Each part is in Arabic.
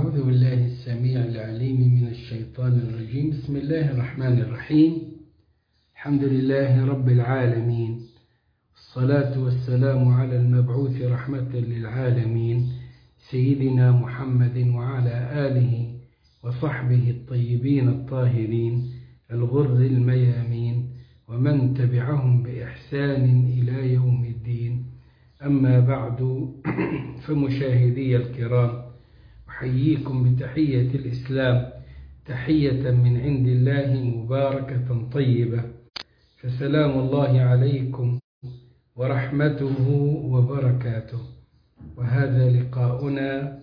أعوذ بالله السميع العليم من الشيطان الرجيم. بسم الله الرحمن الرحيم. الحمد لله رب العالمين، الصلاة والسلام على المبعوث رحمة للعالمين سيدنا محمد وعلى آله وصحبه الطيبين الطاهرين الغر الميامين ومن تبعهم بإحسان إلى يوم الدين. أما بعد، فمشاهدي الكرام، أحييكم بتحية الإسلام، تحية من عند الله مباركة طيبة، فسلام الله عليكم ورحمته وبركاته. وهذا لقاؤنا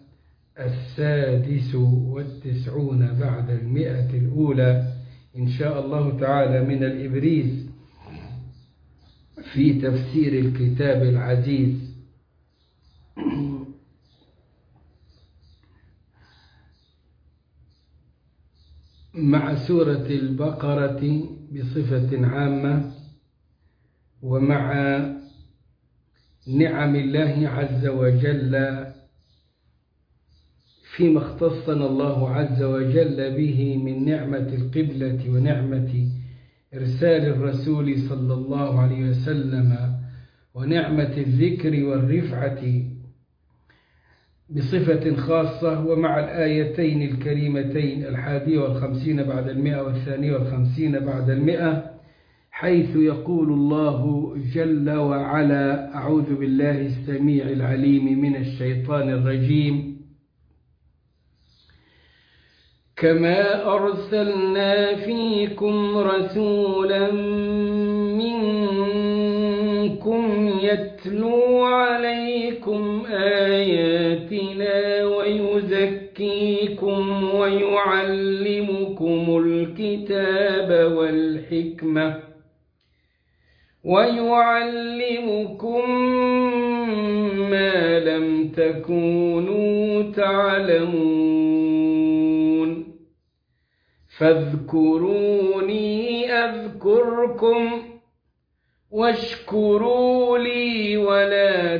96 بعد 100 الأولى إن شاء الله تعالى من الإبريز في تفسير الكتاب العزيز. مع سورة البقرة بصفة عامة، ومع نعم الله عز وجل فيما اختصنا الله عز وجل به من نعمة القبلة ونعمة إرسال الرسول صلى الله عليه وسلم ونعمة الذكر والرفعة بصفة خاصة، ومع الآيتين الكريمتين 51 بعد 100 و52 بعد 100، حيث يقول الله جل وعلا: أعوذ بالله السميع العليم من الشيطان الرجيم. كما أرسلنا فيكم رسولا منكم يتلو عليكم آياتنا ويزكيكم ويعلمكم الكتاب والحكمة ويعلمكم ما لم تكونوا تعلمون، فاذكروني أذكركم واشكروا لي ولا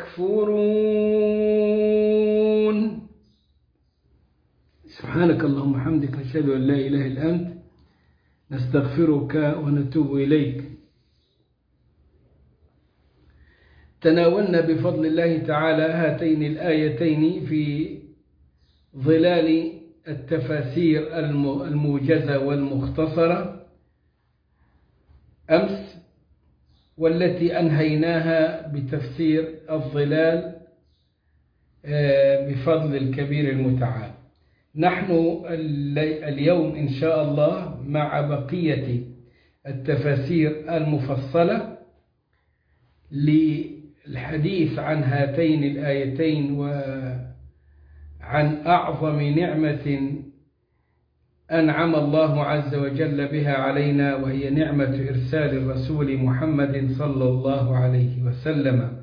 تكفرون. سبحانك اللهم وبحمدك، نشهد أن لا إله إلا أنت، نستغفرك ونتوب إليك. تناولنا بفضل الله تعالى هاتين الآيتين في ظلال التفاسير الموجزة والمختصرة أمس، والتي أنهيناها بتفسير الظلال بفضل الكبير المتعال. نحن اليوم إن شاء الله مع بقية التفاسير المفصلة للحديث عن هاتين الآيتين وعن أعظم نعمة أنعم الله عز وجل بها علينا، وهي نعمة إرسال الرسول محمد صلى الله عليه وسلم.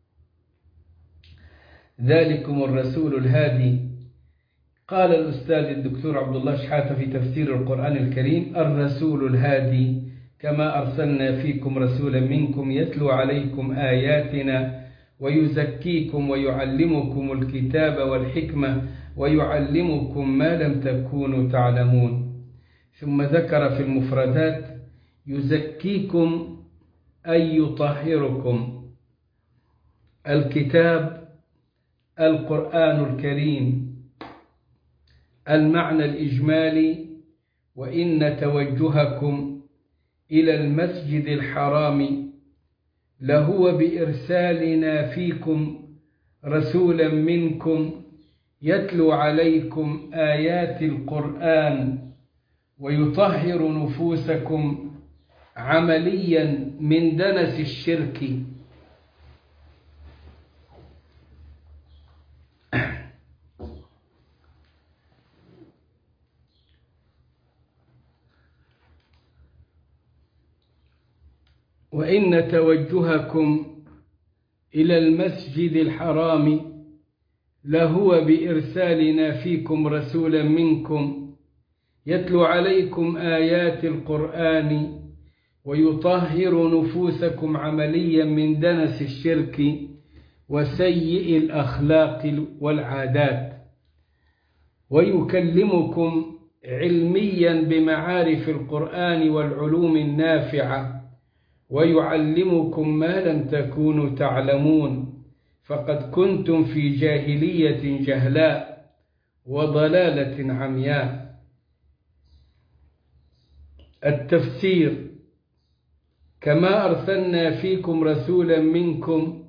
ذلكم الرسول الهادي. قال الأستاذ الدكتور عبد الله شحاتة في تفسير القرآن الكريم: الرسول الهادي، كما أرسلنا فيكم رسولا منكم يتلو عليكم آياتنا ويزكيكم ويعلمكم الكتاب والحكمة ويعلمكم ما لم تكونوا تعلمون. ثم ذكر في المفردات: يزكيكم أي يطهركم. الكتاب القرآن الكريم. المعنى الإجمالي: وإن توجهكم إلى المسجد الحرام لهو بإرسالنا فيكم رسولا منكم يتلو عليكم آيات القرآن ويطهر نفوسكم عمليا من دنس الشرك. وإن توجهكم إلى المسجد الحرام لهو بإرسالنا فيكم رسولا منكم يتلو عليكم آيات القرآن ويطهر نفوسكم عمليا من دنس الشرك وسيء الأخلاق والعادات. ويكلمكم علميا بمعارف القرآن والعلوم النافعة، ويعلمكم ما لم تكونوا تعلمون، فقد كنتم في جاهلية جهلاء وضلالة عمياء. التفسير: كما أرسلنا فيكم رسولا منكم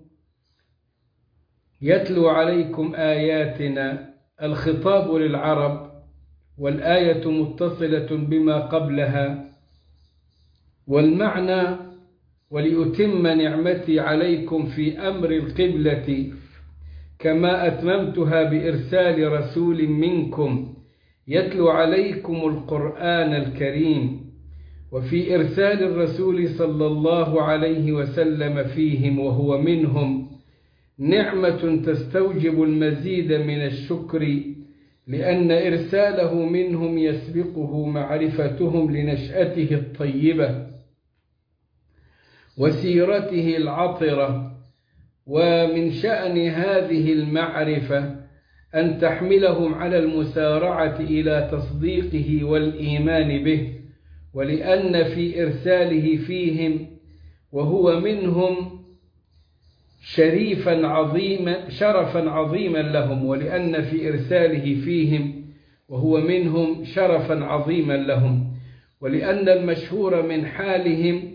يتلو عليكم آياتنا. الخطاب للعرب، والآية متصلة بما قبلها، والمعنى: ولأتم نعمتي عليكم في أمر القبلة كما أتممتها بإرسال رسول منكم يتلو عليكم القرآن الكريم، وفي إرسال الرسول صلى الله عليه وسلم فيهم وهو منهم نعمة تستوجب المزيد من الشكر، لأن إرساله منهم يسبقه معرفتهم لنشأته الطيبة وسيرته العطرة. ومن شأن هذه المعرفة أن تحملهم على المسارعة إلى تصديقه والإيمان به، ولأن في إرساله فيهم وهو منهم شرفا عظيما لهم، ولأن في إرساله فيهم وهو منهم شرفا عظيما لهم، ولأن المشهور من حالهم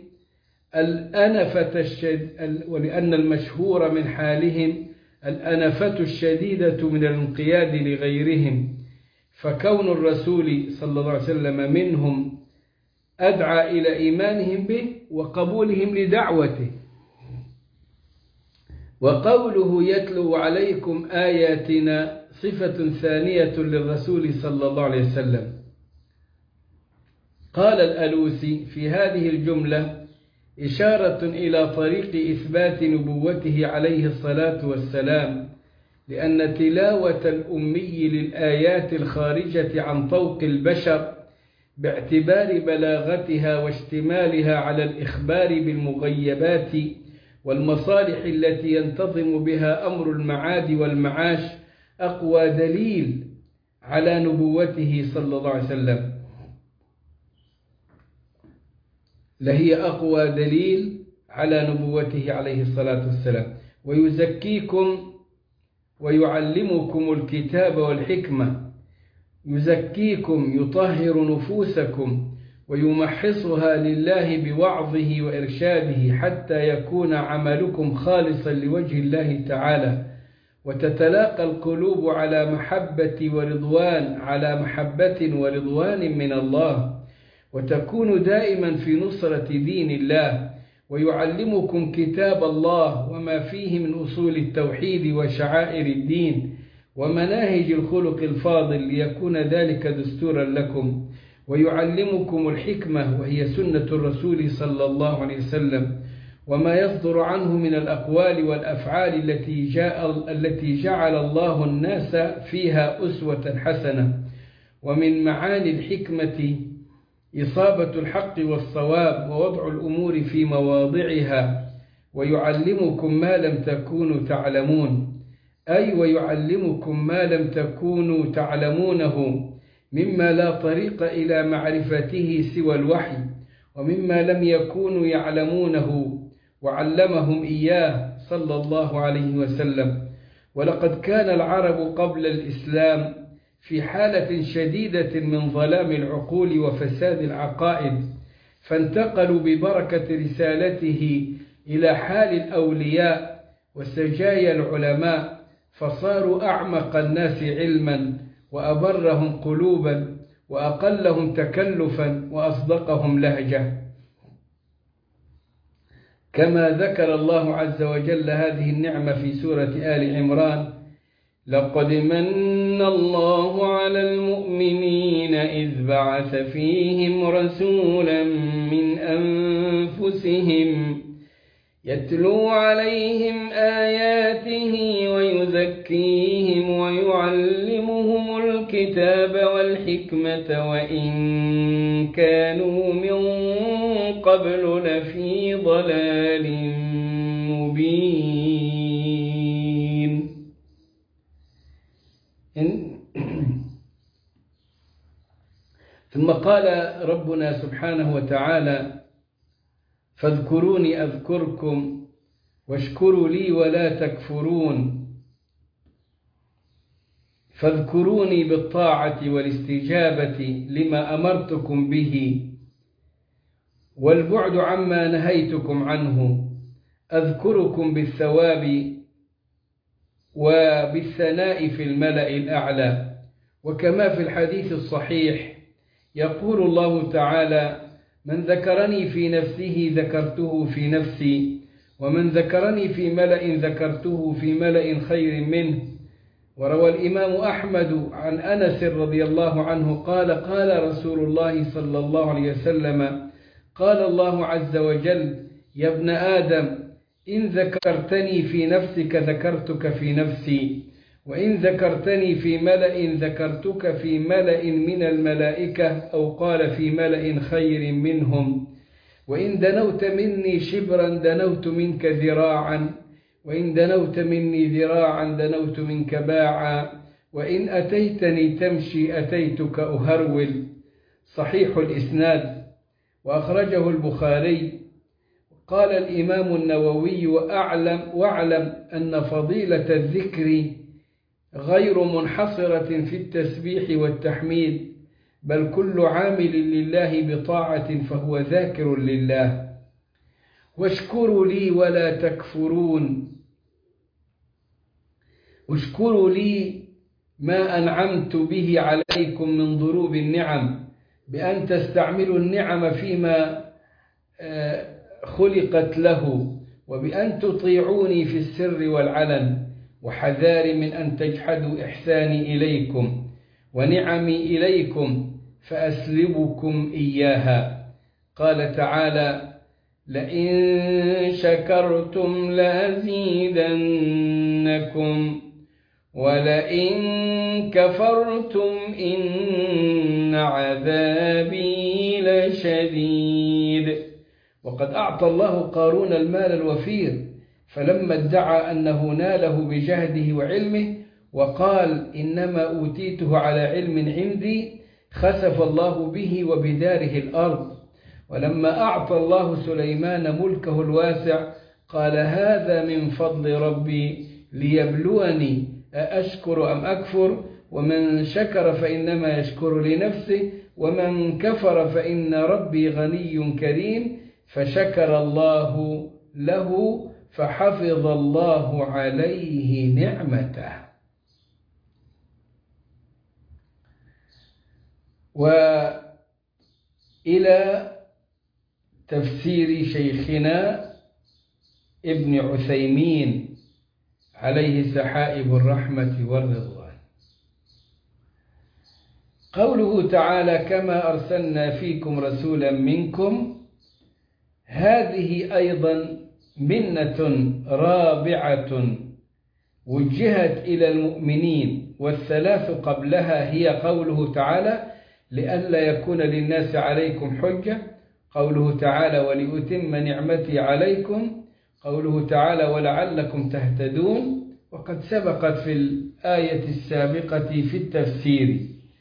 الأنفة الشديدة من الانقياد لغيرهم، فكون الرسول صلى الله عليه وسلم منهم أدعى إلى إيمانهم به وقبولهم لدعوته. وقوله يتلو عليكم آياتنا صفة ثانية للرسول صلى الله عليه وسلم. قال الألوسي في هذه الجملة إشارة إلى طريق إثبات نبوته عليه الصلاة والسلام، لأن تلاوة الأمي للآيات الخارجة عن طوق البشر باعتبار بلاغتها واشتمالها على الإخبار بالمغيبات والمصالح التي ينتظم بها أمر المعاد والمعاش أقوى دليل على نبوته صلى الله عليه وسلم، لهي أقوى دليل على نبوته عليه الصلاة والسلام. ويزكيكم ويعلمكم الكتاب والحكمة. يزكيكم يطهر نفوسكم ويمحصها لله بوعظه وإرشاده حتى يكون عملكم خالصا لوجه الله تعالى، وتتلاقى القلوب على محبة ورضوان من الله، وتكون دائما في نصرة دين الله. ويعلمكم كتاب الله وما فيه من أصول التوحيد وشعائر الدين ومناهج الخلق الفاضل ليكون ذلك دستورا لكم. ويعلمكم الحكمة وهي سنة الرسول صلى الله عليه وسلم وما يصدر عنه من الأقوال والأفعال التي جعل الله الناس فيها أسوة حسنة. ومن معاني الحكمة إصابة الحق والصواب ووضع الأمور في مواضعها. ويعلمكم ما لم تكونوا تعلمون، أي ويعلمكم ما لم تكونوا تعلمونه مما لا طريق إلى معرفته سوى الوحي، ومما لم يكونوا يعلمونه وعلمهم إياه صلى الله عليه وسلم. ولقد كان العرب قبل الإسلام في حالة شديدة من ظلام العقول وفساد العقائد، فانتقلوا ببركة رسالته إلى حال الأولياء وسجايا العلماء، فصاروا أعمق الناس علما وأبرهم قلوبا وأقلهم تكلفا وأصدقهم لهجة. كما ذكر الله عز وجل هذه النعمة في سورة آل عمران: لقد من الله على المؤمنين إذ بعث فيهم رسولا من أنفسهم يتلو عليهم آياته ويزكيهم ويعلمهم الكتاب والحكمة وإن كانوا من قبل لفي ضلال مبين. ثم قال ربنا سبحانه وتعالى: فاذكروني أذكركم واشكروا لي ولا تكفرون. فاذكروني بالطاعة والاستجابة لما أمرتكم به والبعد عما نهيتكم عنه. أذكركم بالثواب وبالثناء في الملأ الأعلى. وكما في الحديث الصحيح يقول الله تعالى: من ذكرني في نفسه ذكرته في نفسي، ومن ذكرني في ملأ ذكرته في ملأ خير منه. وروى الإمام أحمد عن أنس رضي الله عنه قال: قال رسول الله صلى الله عليه وسلم: قال الله عز وجل: يا ابن آدم، إن ذكرتني في نفسك ذكرتك في نفسي، وإن ذكرتني في ملأ ذكرتك في ملأ من الملائكة، أو قال في ملأ خير منهم. وإن دنوت مني شبرا دنوت منك ذراعا، وإن دنوت مني ذراعا دنوت منك باعا، وإن أتيتني تمشي أتيتك أهرول. صحيح الإسناد، وأخرجه البخاري. قال الإمام النووي: واعلم أن فضيلة الذكر غير منحصرة في التسبيح والتحميد، بل كل عامل لله بطاعة فهو ذاكر لله. واشكروا لي ولا تكفرون. اشكروا لي ما أنعمت به عليكم من ضروب النعم، بأن تستعملوا النعم فيما خلقت له، وبأن تطيعوني في السر والعلن، وحذاري من أن تجحدوا إحساني إليكم ونعمي إليكم فأسلبكم إياها. قال تعالى: لئن شكرتم لأزيدنكم ولئن كفرتم إن عذابي لشديد. وقد أعطى الله قارون المال الوفير، فلما ادعى أنه ناله بجهده وعلمه وقال: إنما أوتيته على علم عندي، خسف الله به وبداره الأرض. ولما أعطى الله سليمان ملكه الواسع قال: هذا من فضل ربي ليبلوني أأشكر أم أكفر، ومن شكر فإنما يشكر لنفسه، ومن كفر فإن ربي غني كريم. فشكر الله له فحفظ الله عليه نعمته. وإلى تفسير شيخنا ابن عثيمين عليه سحائب الرحمة والرضوان. قوله تعالى: كما أرسلنا فيكم رسولا منكم، هذه أيضا منة رابعة وجهت إلى المؤمنين، والثلاث قبلها هي قوله تعالى: لئلا يكون للناس عليكم حجة، قوله تعالى: ولأتم نعمتي عليكم، قوله تعالى: ولعلكم تهتدون. وقد سبقت في الآية السابقة في التفسير،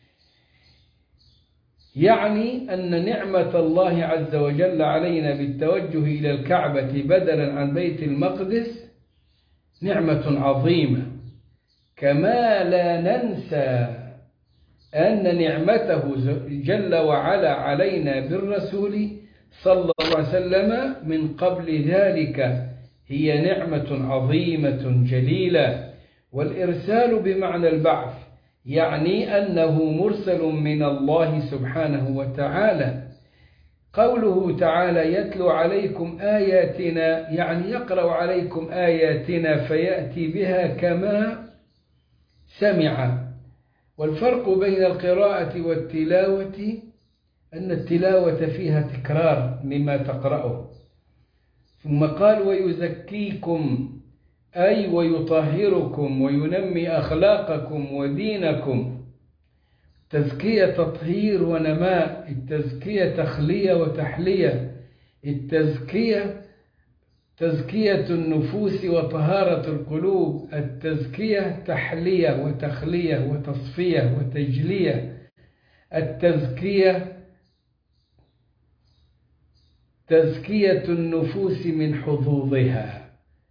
يعني أن نعمة الله عز وجل علينا بالتوجه إلى الكعبة بدلا عن بيت المقدس نعمة عظيمة. كما لا ننسى أن نعمته جل وعلا علينا بالرسول صلى الله عليه وسلم من قبل ذلك هي نعمة عظيمة جليلة. والإرسال بمعنى البعث، يعني أنه مرسل من الله سبحانه وتعالى. قوله تعالى: يتلو عليكم آياتنا، يعني يقرأ عليكم آياتنا فيأتي بها كما سمع. والفرق بين القراءة والتلاوة أن التلاوة فيها تكرار مما تقرأه. ثم قال: ويزكيكم، أي ويطهركم وينمي أخلاقكم ودينكم. التزكية تطهير ونماء، التزكية تخلية وتحلية، التزكية تزكية النفوس وطهارة القلوب، التزكية تحلية وتخلية وتصفية وتجلية، تزكية النفوس من حظوظها.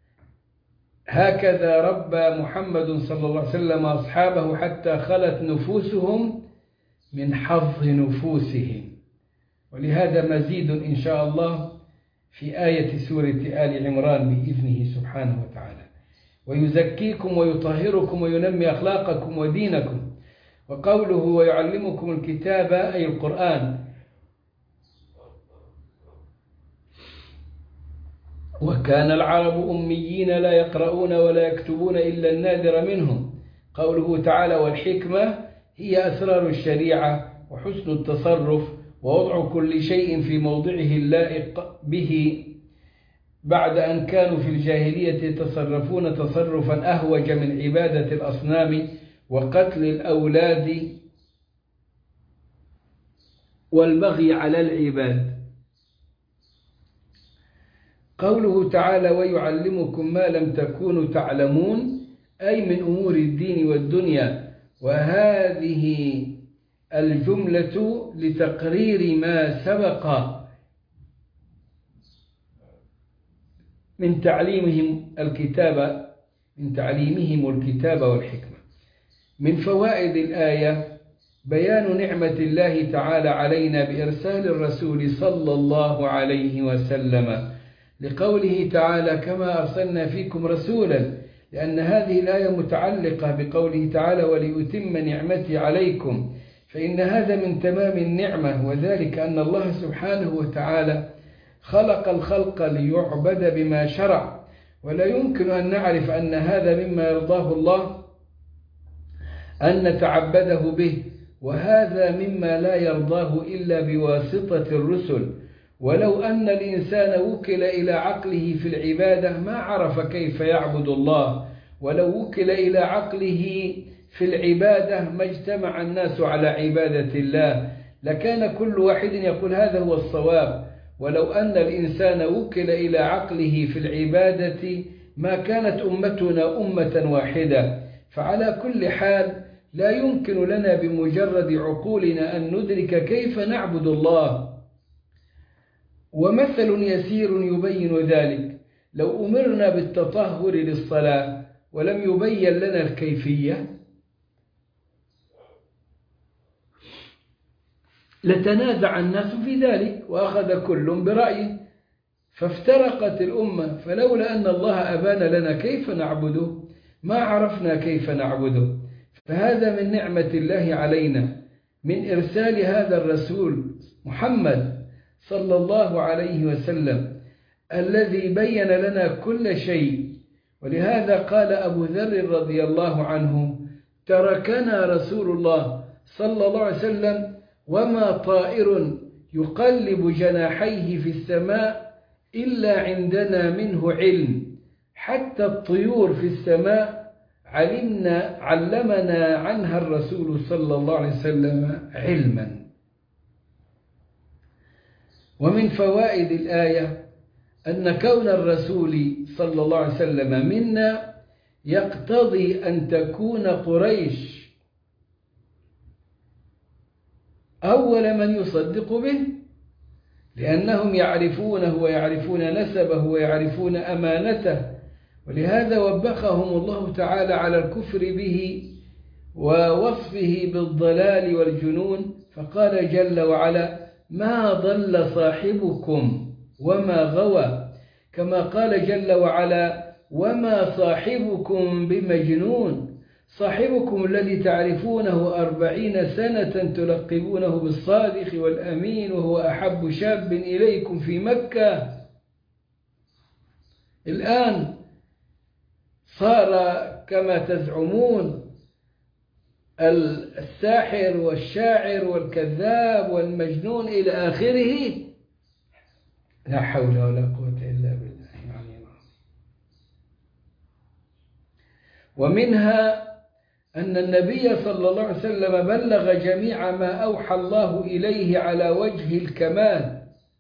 هكذا ربى محمد صلى الله عليه وسلم أصحابه حتى خلت نفوسهم من حظ نفوسهم. ولهذا مزيد إن شاء الله في آية سورة آل عمران بإذنه سبحانه وتعالى. ويزكيكم ويطهركم وينمي أخلاقكم ودينكم. وقوله ويعلمكم الكتاب أي القرآن. وكان العرب أميين لا يقرؤون ولا يكتبون إلا النادر منهم. قوله تعالى والحكمة هي أسرار الشريعة وحسن التصرف ووضع كل شيء في موضعه اللائق به، بعد أن كانوا في الجاهلية يتصرفون تصرفا أهوج من عبادة الأصنام وقتل الأولاد والبغي على العباد. قوله تعالى ويعلمكم ما لم تكونوا تعلمون أي من أمور الدين والدنيا. وهذه الجملة لتقرير ما سبق من تعليمهم الكتاب والحكمة. من فوائد الآية بيان نعمة الله تعالى علينا بإرسال الرسول صلى الله عليه وسلم، لقوله تعالى كما أرسلنا فيكم رسولا، لأن هذه الآية متعلقة بقوله تعالى ولأتم نعمتي عليكم، فإن هذا من تمام النعمة، وذلك أن الله سبحانه وتعالى خلق الخلق ليعبد بما شرع، ولا يمكن أن نعرف أن هذا مما يرضاه الله أن نتعبده به، وهذا مما لا يرضاه إلا بواسطة الرسل. ولو أن الإنسان وكل إلى عقله في العبادة ما عرف كيف يعبد الله، ولو وكل إلى عقله في العبادة ما اجتمع الناس على عبادة الله، لكان كل واحد يقول هذا هو الصواب. ولو أن الإنسان وكل إلى عقله في العبادة ما كانت أمتنا أمة واحدة. فعلى كل حال لا يمكن لنا بمجرد عقولنا أن ندرك كيف نعبد الله. ومثل يسير يبين ذلك: لو أمرنا بالتطهر للصلاة ولم يبين لنا الكيفية لتنازع الناس في ذلك وأخذ كل برأيه فافترقت الأمة. فلولا أن الله أبان لنا كيف نعبده ما عرفنا كيف نعبده. فهذا من نعمة الله علينا من إرسال هذا الرسول محمد صلى الله عليه وسلم الذي بين لنا كل شيء. ولهذا قال أبو ذر رضي الله عنه: تركنا رسول الله صلى الله عليه وسلم وما طائر يقلب جناحيه في السماء إلا عندنا منه علم، حتى الطيور في السماء علمنا عنها الرسول صلى الله عليه وسلم علما. ومن فوائد الآية أن كون الرسول صلى الله عليه وسلم منا يقتضي أن تكون قريش أول من يصدق به، لأنهم يعرفونه ويعرفون نسبه ويعرفون أمانته. ولهذا وبخهم الله تعالى على الكفر به ووصفه بالضلال والجنون، فقال جل وعلا: ما ضل صاحبكم وما غوى، كما قال جل وعلا: وما صاحبكم بمجنون. صاحبكم الذي تعرفونه 40 سنة تلقبونه بالصادق والأمين وهو أحب شاب إليكم في مكة، الآن صار كما تزعمون الساحر والشاعر والكذاب والمجنون إلى آخره. لا حول ولا قوة إلا بالله العلي العظيم. ومنها أن النبي صلى الله عليه وسلم بلغ جميع ما أوحى الله إليه على وجه الكمال،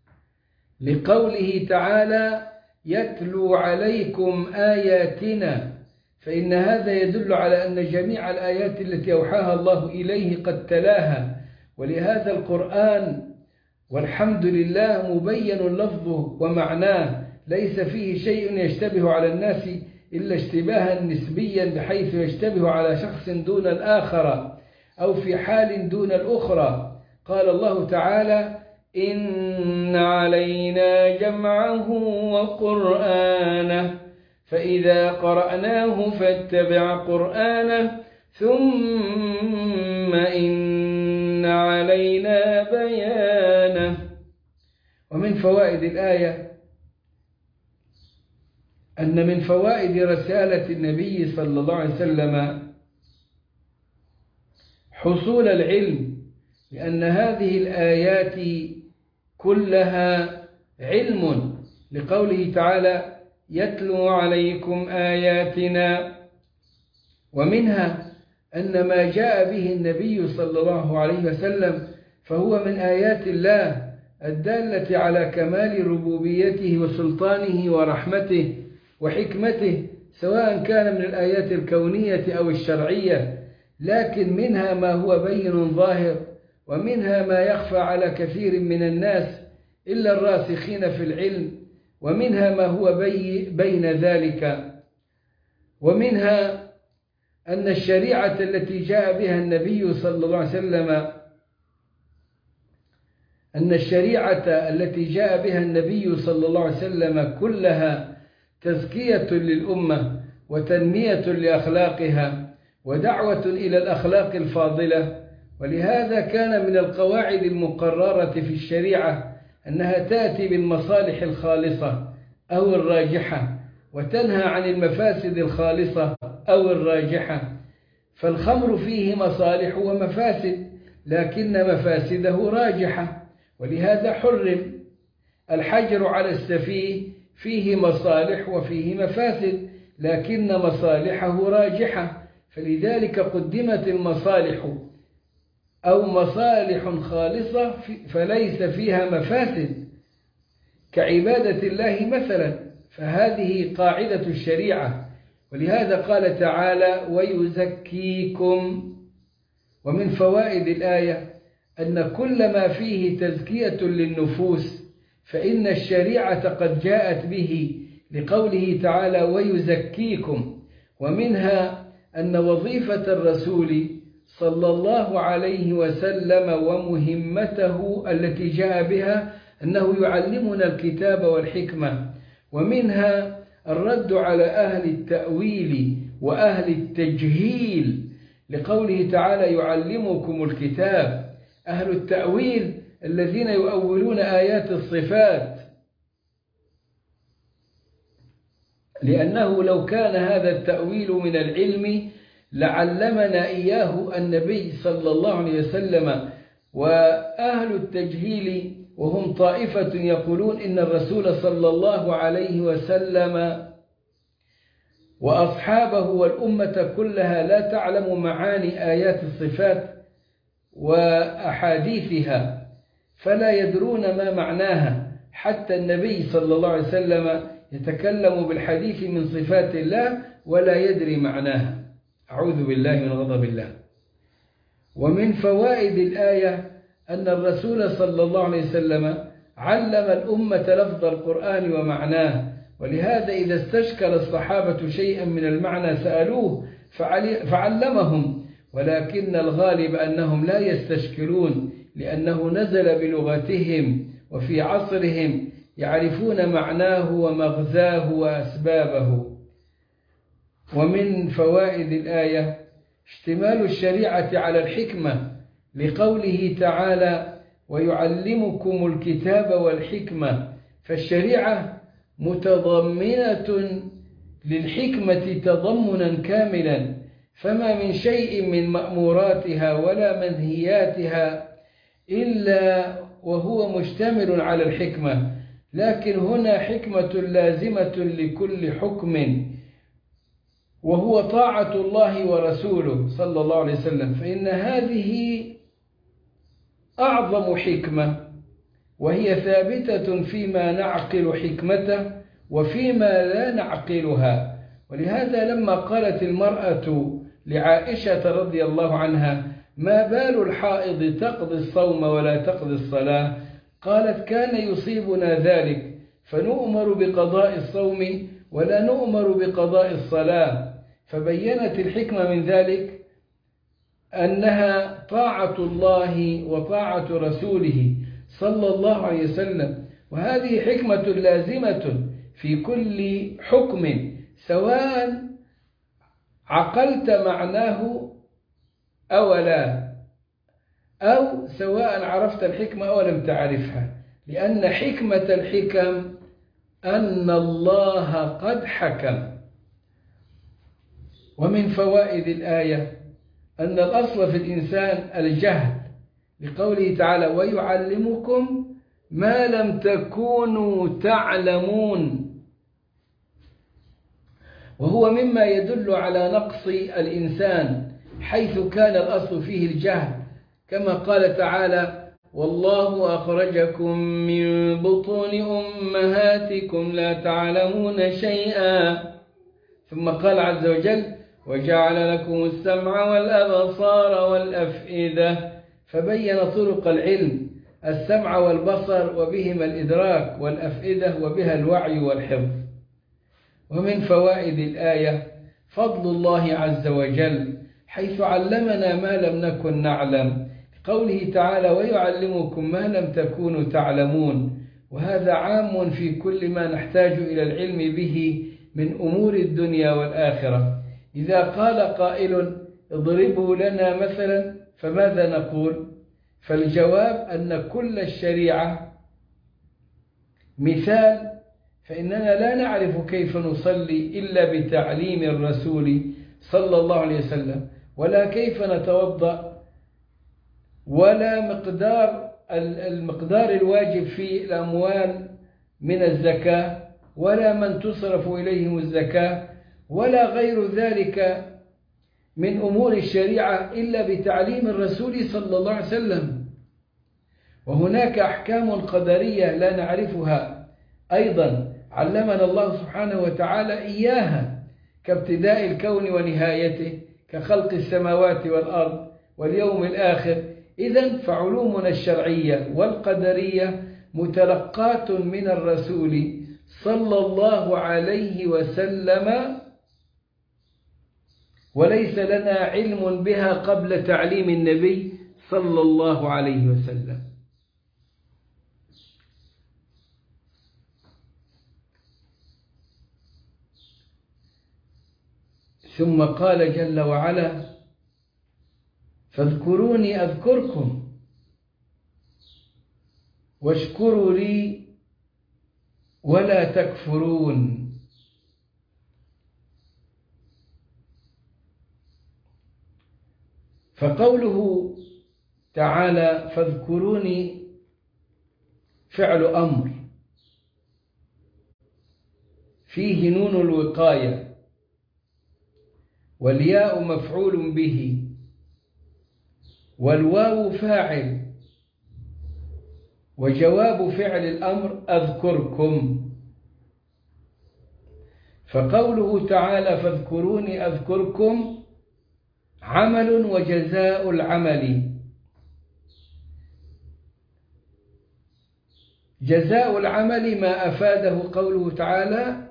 لقوله تعالى: يتلو عليكم آياتنا، فإن هذا يدل على أن جميع الآيات التي أوحاها الله إليه قد تلاها، ولهذا القرآن والحمد لله مبين لفظه ومعناه، ليس فيه شيء يشتبه على الناس إلا اشتباها نسبيا بحيث يشتبه على شخص دون الآخر أو في حال دون الأخرى. قال الله تعالى: إن علينا جمعه وقرآنه فإذا قرأناه فاتبع قرآنه ثم إن علينا بيانه. ومن فوائد الآية أن من فوائد رسالة النبي صلى الله عليه وسلم حصول العلم، لأن هذه الآيات كلها علم، لقوله تعالى: يتلو عليكم آياتنا. ومنها أن ما جاء به النبي صلى الله عليه وسلم فهو من آيات الله الدالة على كمال ربوبيته وسلطانه ورحمته وحكمته، سواء كان من الآيات الكونية أو الشرعية، لكن منها ما هو بين ظاهر، ومنها ما يخفى على كثير من الناس إلا الراسخين في العلم، ومنها ما هو بين ذلك. ومنها أن الشريعة التي جاء بها النبي صلى الله عليه وسلم كلها تزكية للأمة وتنمية لأخلاقها ودعوة إلى الأخلاق الفاضلة. ولهذا كان من القواعد المقررة في الشريعة أنها تأتي بالمصالح الخالصة أو الراجحة وتنهى عن المفاسد الخالصة أو الراجحة. فالخمر فيه مصالح ومفاسد، لكن مفاسده راجحة، ولهذا حرم. الحجر على السفيه فيه مصالح وفيه مفاسد، لكن مصالحه راجحة، فلذلك قدمت المصالح أو مصالح خالصة فليس فيها مفاسد، كعبادة الله مثلا، فهذه قاعدة الشريعة. ولهذا قال تعالى: ويزكيكم. ومن فوائد الآية أن كل ما فيه تزكية للنفوس فإن الشريعة قد جاءت به، لقوله تعالى: ويزكيكم. ومنها أن وظيفة الرسول صلى الله عليه وسلم ومهمته التي جاء بها أنه يعلمنا الكتاب والحكمة. ومنها الرد على أهل التأويل وأهل التجهيل، لقوله تعالى: يعلمكم الكتاب. أهل التأويل الذين يؤولون آيات الصفات، لأنه لو كان هذا التأويل من العلم لعلمنا إياه النبي صلى الله عليه وسلم. وأهل التجهيل وهم طائفة يقولون إن الرسول صلى الله عليه وسلم وأصحابه والأمة كلها لا تعلم معاني آيات الصفات وأحاديثها، فلا يدرون ما معناها. حتى النبي صلى الله عليه وسلم يتكلم بالحديث من صفات الله ولا يدري معناها، أعوذ بالله من غضب الله. ومن فوائد الآية أن الرسول صلى الله عليه وسلم علم الأمة لفظ القرآن ومعناه، ولهذا إذا استشكل الصحابة شيئا من المعنى سألوه فعلمهم، ولكن الغالب أنهم لا يستشكلون، لأنه نزل بلغتهم وفي عصرهم يعرفون معناه ومغزاه وأسبابه. ومن فوائد الآية اشتمال الشريعة على الحكمة، لقوله تعالى: ويعلمكم الكتاب والحكمة، فالشريعة متضمنة للحكمة تضمنا كاملا، فما من شيء من مأموراتها ولا منهياتها إلا وهو مشتمل على الحكمة. لكن هنا حكمة لازمة لكل حكم، وهو طاعة الله ورسوله صلى الله عليه وسلم، فإن هذه أعظم حكمة، وهي ثابتة فيما نعقل حكمته وفيما لا نعقلها. ولهذا لما قالت المرأة لعائشة رضي الله عنها: ما بال الحائض تقضي الصوم ولا تقضي الصلاة؟ قالت كان يصيبنا ذلك فنؤمر بقضاء الصوم ولا نؤمر بقضاء الصلاة. فبينت الحكمة من ذلك أنها طاعة الله وطاعة رسوله صلى الله عليه وسلم، وهذه حكمة لازمة في كل حكم سواء عقلت معناه أو لا، أو سواء عرفت الحكمة أو لم تعرفها، لأن حكمة الحكم أن الله قد حكم. ومن فوائد الآية أن الأصل في الإنسان الجهل، لقوله تعالى ويعلمكم ما لم تكونوا تعلمون، وهو مما يدل على نقص الإنسان حيث كان الأصل فيه الجهل، كما قال تعالى والله أخرجكم من بطون أمهاتكم لا تعلمون شيئا، ثم قال عز وجل وجعل لكم السمع والأبصار والأفئدة، فبين طرق العلم السمع والبصر وبهما الإدراك، والأفئدة وبها الوعي والحفظ. ومن فوائد الآية فضل الله عز وجل حيث علمنا ما لم نكن نعلم، قوله تعالى ويعلمكم ما لم تكونوا تعلمون، وهذا عام في كل ما نحتاج إلى العلم به من أمور الدنيا والآخرة. إذا قال قائل اضربوا لنا مثلا فماذا نقول؟ فالجواب أن كل الشريعة مثال، فإننا لا نعرف كيف نصلي إلا بتعليم الرسول صلى الله عليه وسلم، ولا كيف نتوضأ، ولا المقدار الواجب في الأموال من الزكاة، ولا من تصرف إليهم الزكاة، ولا غير ذلك من أمور الشريعة إلا بتعليم الرسول صلى الله عليه وسلم. وهناك أحكام قدرية لا نعرفها أيضا علمنا الله سبحانه وتعالى إياها، كابتداء الكون ونهايته، كخلق السماوات والأرض واليوم الآخر. إذن فعلومنا الشرعية والقدرية متلقاة من الرسول صلى الله عليه وسلم، وليس لنا علم بها قبل تعليم النبي صلى الله عليه وسلم. ثم قال جل وعلا فاذكروني أذكركم واشكروا لي ولا تكفرون. فقوله تعالى فاذكروني فعل أمر فيه نون الوقاية، والياء مفعول به، والواو فاعل، وجواب فعل الأمر أذكركم. فقوله تعالى فاذكروني أذكركم عمل وجزاء العمل. جزاء العمل ما أفاده قوله تعالى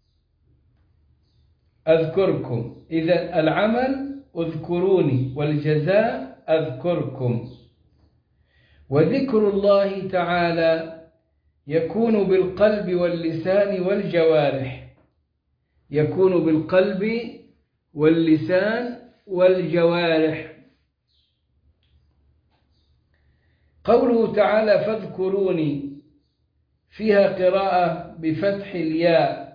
أذكركم، إذن العمل اذكروني والجزاء أذكركم. وذكر الله تعالى يكون بالقلب واللسان والجوارح، يكون بالقلب واللسان والجوارح. قوله تعالى فاذكروني فيها قراءة بفتح الياء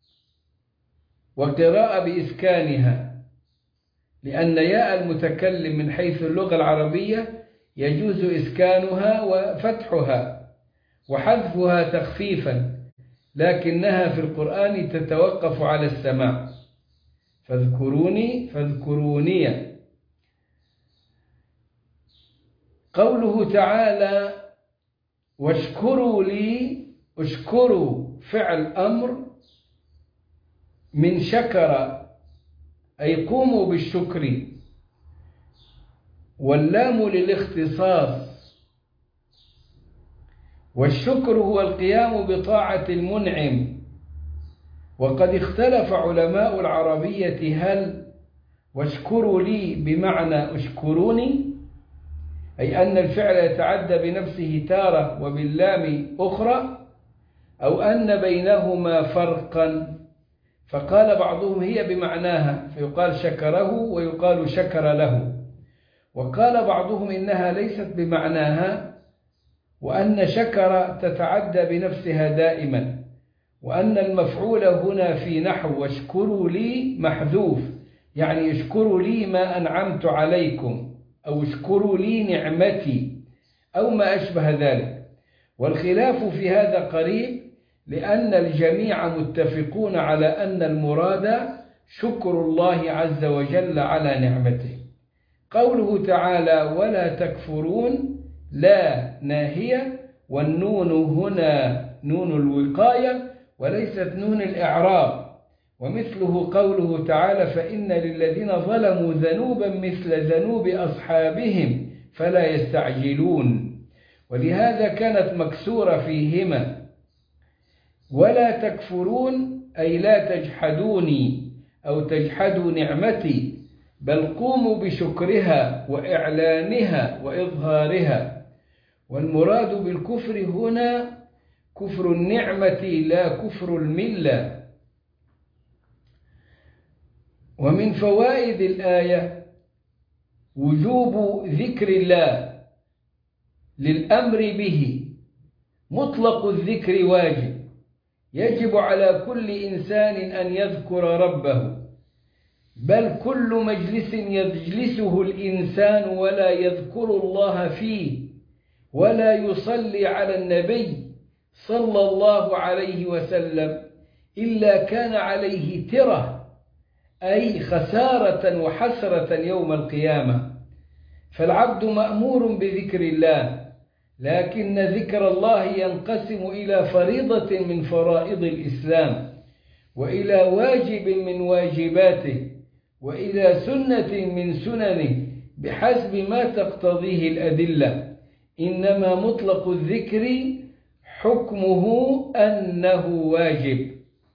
وقراءة بإسكانها، لأن ياء المتكلم من حيث اللغة العربية يجوز إسكانها وفتحها وحذفها تخفيفا، لكنها في القرآن تتوقف على السماع. فاذكروني فاذكروني. قوله تعالى واشكروا لي، اشكروا فعل أمر من شكر، أي قوموا بالشكر. واللام للاختصاص. والشكر هو القيام بطاعة المنعم. وقد اختلف علماء العربية هل واشكروا لي بمعنى اشكروني، أي أن الفعل يتعدى بنفسه تارة وباللام أخرى، أو أن بينهما فرقا. فقال بعضهم هي بمعناها، فيقال شكره ويقال شكر له. وقال بعضهم إنها ليست بمعناها، وأن شكر تتعدى بنفسها دائما، وأن المفعول هنا في نحو واشكروا لي محذوف، يعني اشكروا لي ما أنعمت عليكم، أو اشكروا لي نعمتي، أو ما أشبه ذلك. والخلاف في هذا قريب، لأن الجميع متفقون على أن المراد شكر الله عز وجل على نعمته. قوله تعالى ولا تكفرون، لا ناهية، والنون هنا نون الوقاية وليست نون الإعراب. ومثله قوله تعالى فإن للذين ظلموا ذنوبا مثل ذنوب أصحابهم فلا يستعجلون. ولهذا كانت مكسورة فيهما. ولا تكفرون أي لا تجحدوني أو تجحدوا نعمتي، بل قوموا بشكرها وإعلانها وإظهارها. والمراد بالكفر هنا كفر النعمة لا كفر الملة. ومن فوائد الآية وجوب ذكر الله للأمر به. مطلق الذكر واجب، يجب على كل إنسان أن يذكر ربه، بل كل مجلس يجلسه الإنسان ولا يذكر الله فيه ولا يصلي على النبي صلى الله عليه وسلم إلا كان عليه ترة، أي خسارة وحسرة يوم القيامة. فالعبد مأمور بذكر الله، لكن ذكر الله ينقسم إلى فريضة من فرائض الإسلام، وإلى واجب من واجباته، وإلى سنة من سننه بحسب ما تقتضيه الأدلة. إنما مطلق الذكر حكمه أنه واجب.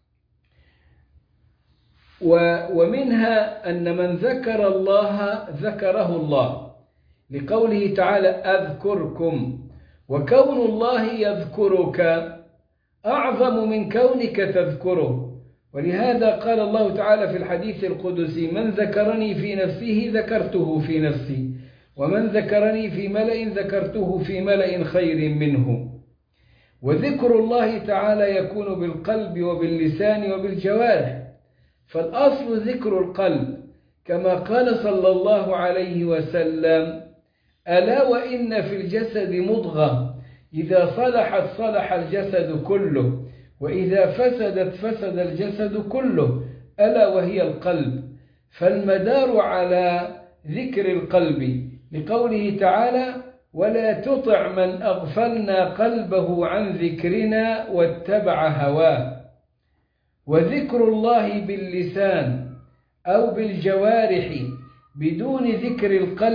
ومنها أن من ذكر الله ذكره الله، لقوله تعالى أذكركم. وكون الله يذكرك أعظم من كونك تذكره. ولهذا قال الله تعالى في الحديث القدسي من ذكرني في نفسه ذكرته في نفسي، ومن ذكرني في ملأ ذكرته في ملأ خير منه. وذكر الله تعالى يكون بالقلب وباللسان وبالجوارح، فالأصل ذكر القلب، كما قال صلى الله عليه وسلم ألا وإن في الجسد مضغة إذا صلحت صلح الجسد كله، وإذا فسدت فسد الجسد كله، ألا وهي القلب. فالمدار على ذكر القلب، لقوله تعالى ولا تطع من أغفلنا قلبه عن ذكرنا واتبع هواه. وذكر الله باللسان أو بالجوارح بدون ذكر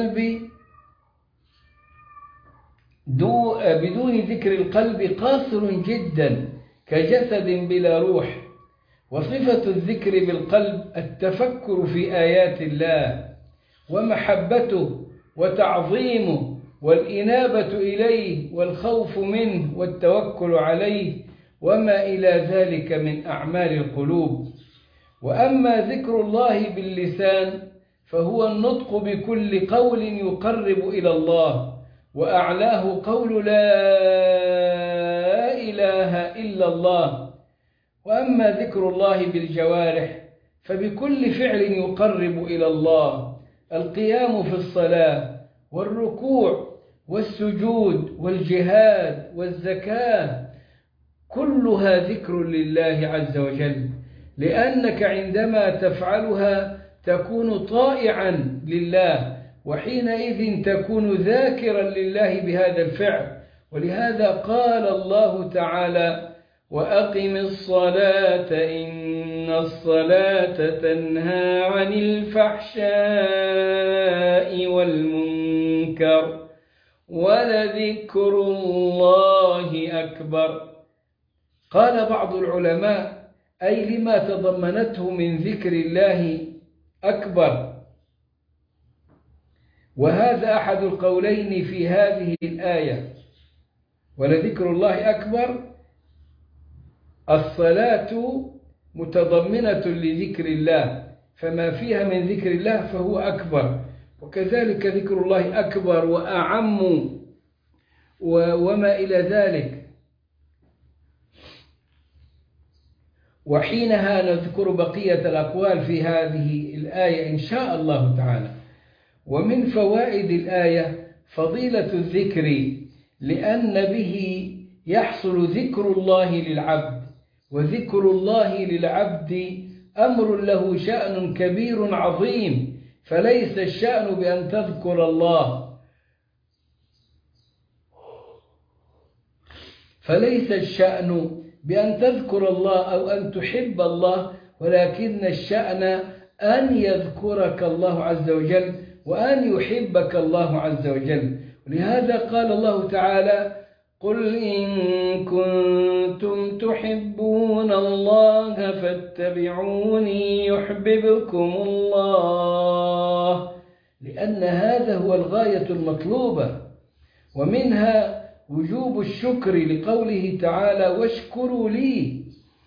القلب قاصر جدا كجسد بلا روح. وصفة الذكر بالقلب التفكر في آيات الله ومحبته وتعظيمه والإنابة إليه والخوف منه والتوكل عليه وما إلى ذلك من أعمال القلوب. وأما ذكر الله باللسان فهو النطق بكل قول يقرب إلى الله، وأعلاه قول لا إله إلا الله. وأما ذكر الله بالجوارح فبكل فعل يقرب إلى الله، القيام في الصلاة والركوع والسجود والجهاد والزكاة، كلها ذكر لله عز وجل، لأنك عندما تفعلها تكون طائعا لله، وحينئذ تكون ذاكرا لله بهذا الفعل. ولهذا قال الله تعالى وأقم الصلاة إن الصلاة تنهى عن الفحشاء والمنكر منكر ولذكر الله أكبر. قال بعض العلماء: أي لما تضمنته من ذكر الله أكبر. وهذا أحد القولين في هذه الآية، ولذكر الله أكبر. الصلاة متضمنة لذكر الله، فما فيها من ذكر الله فهو أكبر، وكذلك ذكر الله أكبر وأعم وما إلى ذلك. وحينها نذكر بقية الأقوال في هذه الآية إن شاء الله تعالى. ومن فوائد الآية فضيلة الذكر، لأن به يحصل ذكر الله للعبد، وذكر الله للعبد أمر له شأن كبير عظيم، فليس الشأن بأن تذكر الله، فليس الشأن بأن تذكر الله أو أن تحب الله، ولكن الشأن أن يذكرك الله عز وجل وأن يحبك الله عز وجل. ولهذا قال الله تعالى: قل إن كنتم تحبون الله فاتبعوني يحببكم الله، لأن هذا هو الغاية المطلوبة. ومنها وجوب الشكر لقوله تعالى: واشكروا لي.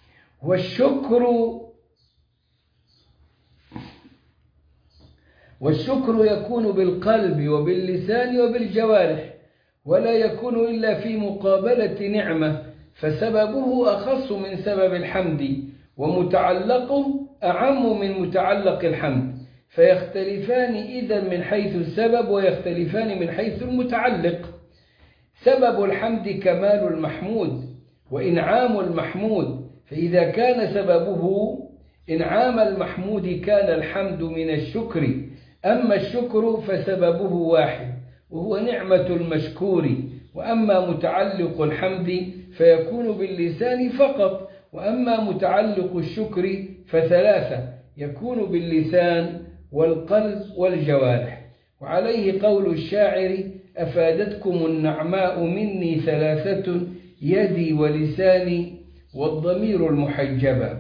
والشكر يكون بالقلب وباللسان وبالجوارح، ولا يكون إلا في مقابلة نعمة، فسببه أخص من سبب الحمد، ومتعلقه أعم من متعلق الحمد، فيختلفان إذن من حيث السبب ويختلفان من حيث المتعلق. سبب الحمد كمال المحمود وإنعام المحمود، فإذا كان سببه إنعام المحمود كان الحمد من الشكر. أما الشكر فسببه واحد وهو نعمة المشكور، وأما متعلق الحمد فيكون باللسان فقط، وأما متعلق الشكر فثلاثة، يكون باللسان والقلب والجوارح. وعليه قول الشاعر: أفادتكم النعماء مني ثلاثة، يدي ولساني والضمير المحجبة.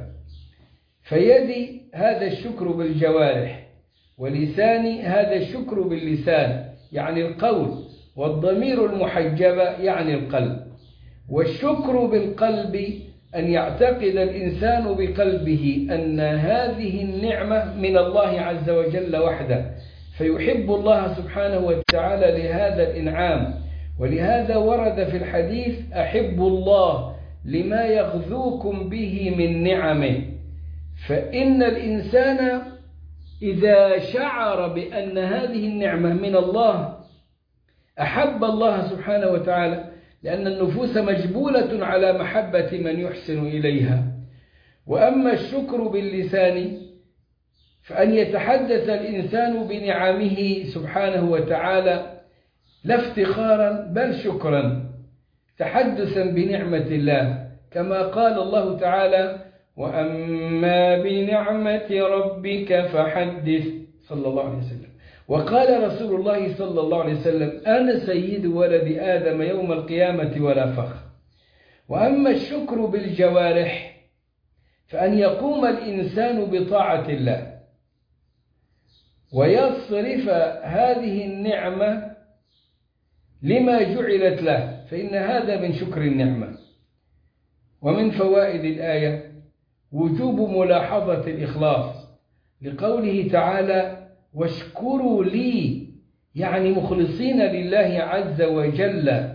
فيدي هذا الشكر بالجوارح، ولساني هذا الشكر باللسان يعني القول، والضمير المحجبة يعني القلب. والشكر بالقلب أن يعتقد الإنسان بقلبه أن هذه النعمة من الله عز وجل وحده، فيحب الله سبحانه وتعالى لهذا الإنعام. ولهذا ورد في الحديث: أحبوا الله لما يغذوكم به من نعمه. فإن الإنسان إذا شعر بأن هذه النعمة من الله أحب الله سبحانه وتعالى، لأن النفوس مجبولة على محبة من يحسن إليها. وأما الشكر باللسان فأن يتحدث الإنسان بنعمه سبحانه وتعالى لا افتخارا بل شكرا، تحدثا بنعمة الله، كما قال الله تعالى: وأما بنعمة ربك فحدث، صلى الله عليه وسلم. وقال رسول الله صلى الله عليه وسلم: أنا سيد ولد آدم يوم القيامة ولا فخر. وأما الشكر بالجوارح فأن يقوم الإنسان بطاعة الله ويصرف هذه النعمة لما جعلت له، فإن هذا من شكر النعمة. ومن فوائد الآية وجوب ملاحظة الإخلاص، لقوله تعالى: واشكروا لي، يعني مخلصين لله عز وجل،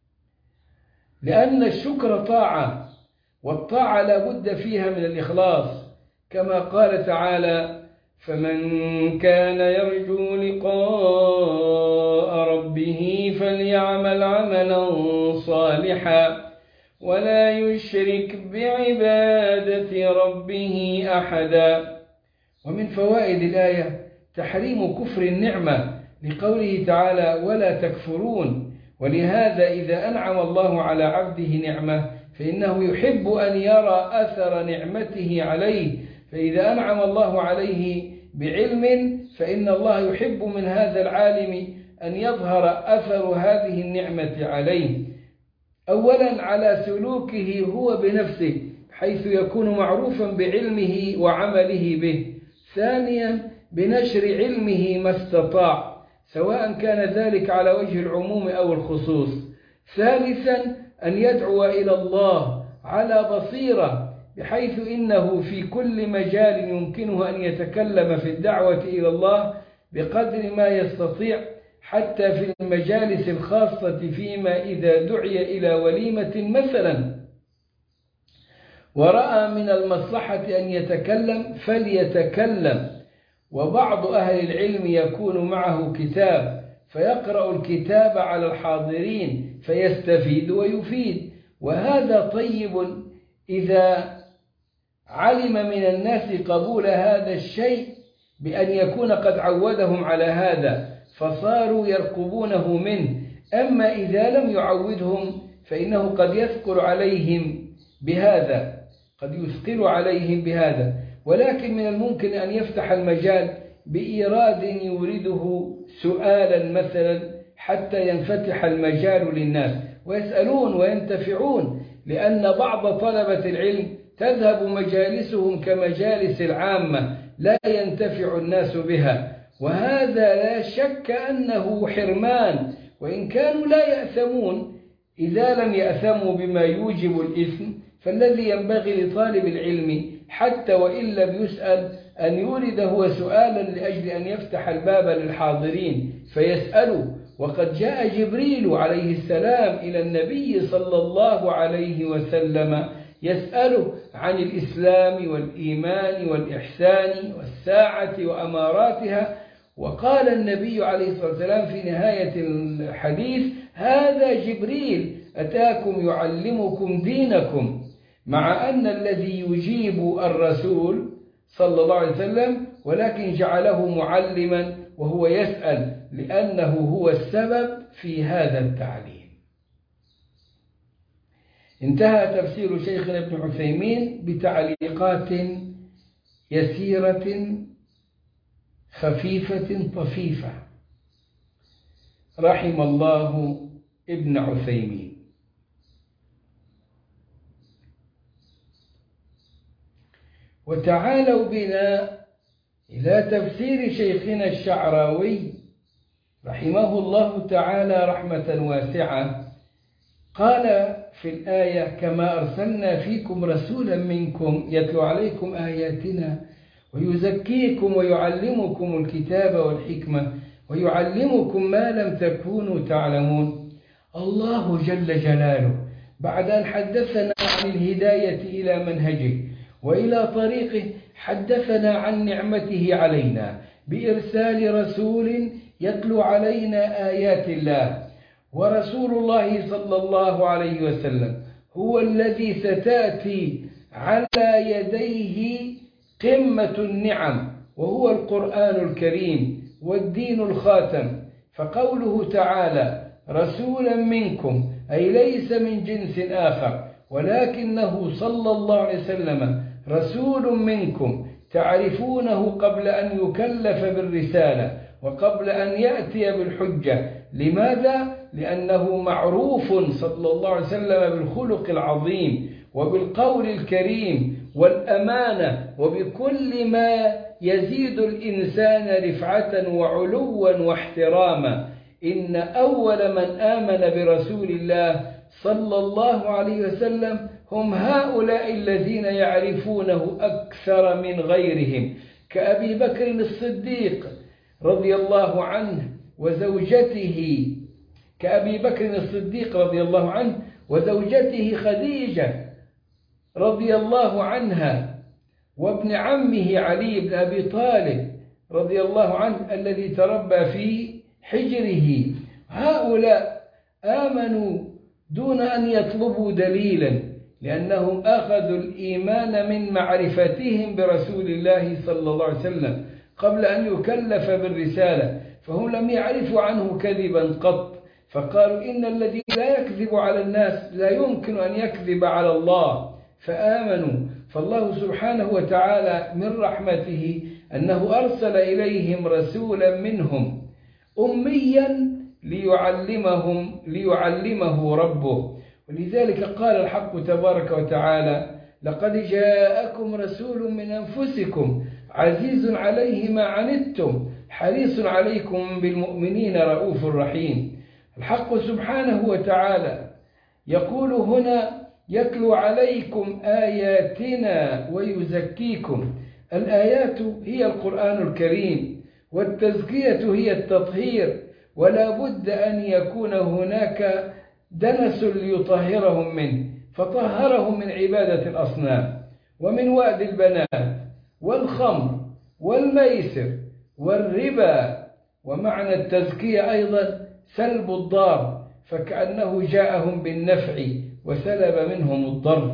لأن الشكر طاعة، والطاعة لا بد فيها من الإخلاص، كما قال تعالى: فمن كان يرجو لقاء ربه فليعمل عملا صالحا ولا يشرك بعبادة ربه أحدا. ومن فوائد الآية تحريم كفر النعمة، لقوله تعالى: ولا تكفرون. ولهذا إذا أنعم الله على عبده نعمة فإنه يحب أن يرى أثر نعمته عليه، فإذا أنعم الله عليه بعلم فإن الله يحب من هذا العالم أن يظهر أثر هذه النعمة عليه، أولا على سلوكه هو بنفسه حيث يكون معروفا بعلمه وعمله به، ثانيا بنشر علمه ما استطاع سواء كان ذلك على وجه العموم أو الخصوص، ثالثا أن يدعو إلى الله على بصيرة بحيث إنه في كل مجال يمكنه أن يتكلم في الدعوة إلى الله بقدر ما يستطيع، حتى في المجالس الخاصة فيما إذا دعي إلى وليمة مثلا ورأى من المصلحة أن يتكلم فليتكلم. وبعض أهل العلم يكون معه كتاب فيقرأ الكتاب على الحاضرين فيستفيد ويفيد، وهذا طيب إذا علم من الناس قبول هذا الشيء بأن يكون قد عودهم على هذا فصاروا يرقبونه منه. أما إذا لم يعودهم فإنه قد يثقل عليهم بهذا، ولكن من الممكن أن يفتح المجال بإيراد يورده سؤالا مثلا حتى ينفتح المجال للناس ويسألون وينتفعون، لأن بعض طلبة العلم تذهب مجالسهم كمجالس العامة لا ينتفع الناس بها، وهذا لا شك أنه حرمان، وإن كانوا لا يأثمون إذا لم يأثموا بما يوجب الإثم، فالذي ينبغي لطالب العلم حتى وإن لم يسأل أن يورد هو سؤالا لأجل أن يفتح الباب للحاضرين فيسألوا. وقد جاء جبريل عليه السلام إلى النبي صلى الله عليه وسلم يسأله عن الإسلام والإيمان والإحسان والساعة وأماراتها، وقال النبي عليه الصلاة والسلام في نهاية الحديث: هذا جبريل أتاكم يعلمكم دينكم، مع أن الذي يجيب الرسول صلى الله عليه وسلم، ولكن جعله معلما وهو يسأل لأنه هو السبب في هذا التعليم. انتهى تفسير شيخنا ابن عثيمين بتعليقات يسيرة خفيفة طفيفة رحم الله ابن عثيمين. وتعالوا بنا إلى تفسير شيخنا الشعراوي رحمه الله تعالى رحمة واسعة. قال في الآية: كما أرسلنا فيكم رسولا منكم يتلو عليكم آياتنا ويزكيكم ويعلمكم الكتاب والحكمة ويعلمكم ما لم تكونوا تعلمون. الله جل جلاله بعد أن حدثنا عن الهداية إلى منهجه وإلى طريقه حدثنا عن نعمته علينا بإرسال رسول يتلو علينا آيات الله، ورسول الله صلى الله عليه وسلم هو الذي ستأتي على يديه قمة النعم، وهو القرآن الكريم والدين الخاتم. فقوله تعالى: رسولا منكم، أي ليس من جنس آخر، ولكنه صلى الله عليه وسلم رسول منكم، تعرفونه قبل أن يكلف بالرسالة وقبل أن يأتي بالحجة. لماذا؟ لأنه معروف صلى الله عليه وسلم بالخلق العظيم وبالقول الكريم والأمانة وبكل ما يزيد الإنسان رفعة وعلوا واحتراما. إن أول من آمن برسول الله صلى الله عليه وسلم هم هؤلاء الذين يعرفونه أكثر من غيرهم، كأبي بكر الصديق رضي الله عنه وزوجته خديجة رضي الله عنها، وابن عمه علي بن أبي طالب رضي الله عنه الذي تربى في حجره. هؤلاء آمنوا دون أن يطلبوا دليلا، لأنهم أخذوا الإيمان من معرفتهم برسول الله صلى الله عليه وسلم قبل أن يكلف بالرسالة، فهم لم يعرفوا عنه كذبا قط، فقالوا: إن الذي لا يكذب على الناس لا يمكن أن يكذب على الله، فآمنوا. فالله سبحانه وتعالى من رحمته أنه أرسل إليهم رسولا منهم أميا ليعلمه ربه. ولذلك قال الحق تبارك وتعالى: لقد جاءكم رسول من أنفسكم عزيز عليه ما عنتم حريص عليكم بالمؤمنين رؤوف رحيم. الحق سبحانه وتعالى يقول هنا: يتلو عليكم آياتنا ويزكيكم. الآيات هي القرآن الكريم، والتزكية هي التطهير، ولا بد أن يكون هناك دنس ليطهرهم منه، فطهرهم من عبادة الأصنام ومن وأد البنات والخمر والميسر والربا. ومعنى التزكية أيضا سلب الضار، فكأنه جاءهم بالنفع وسلب منهم الضر.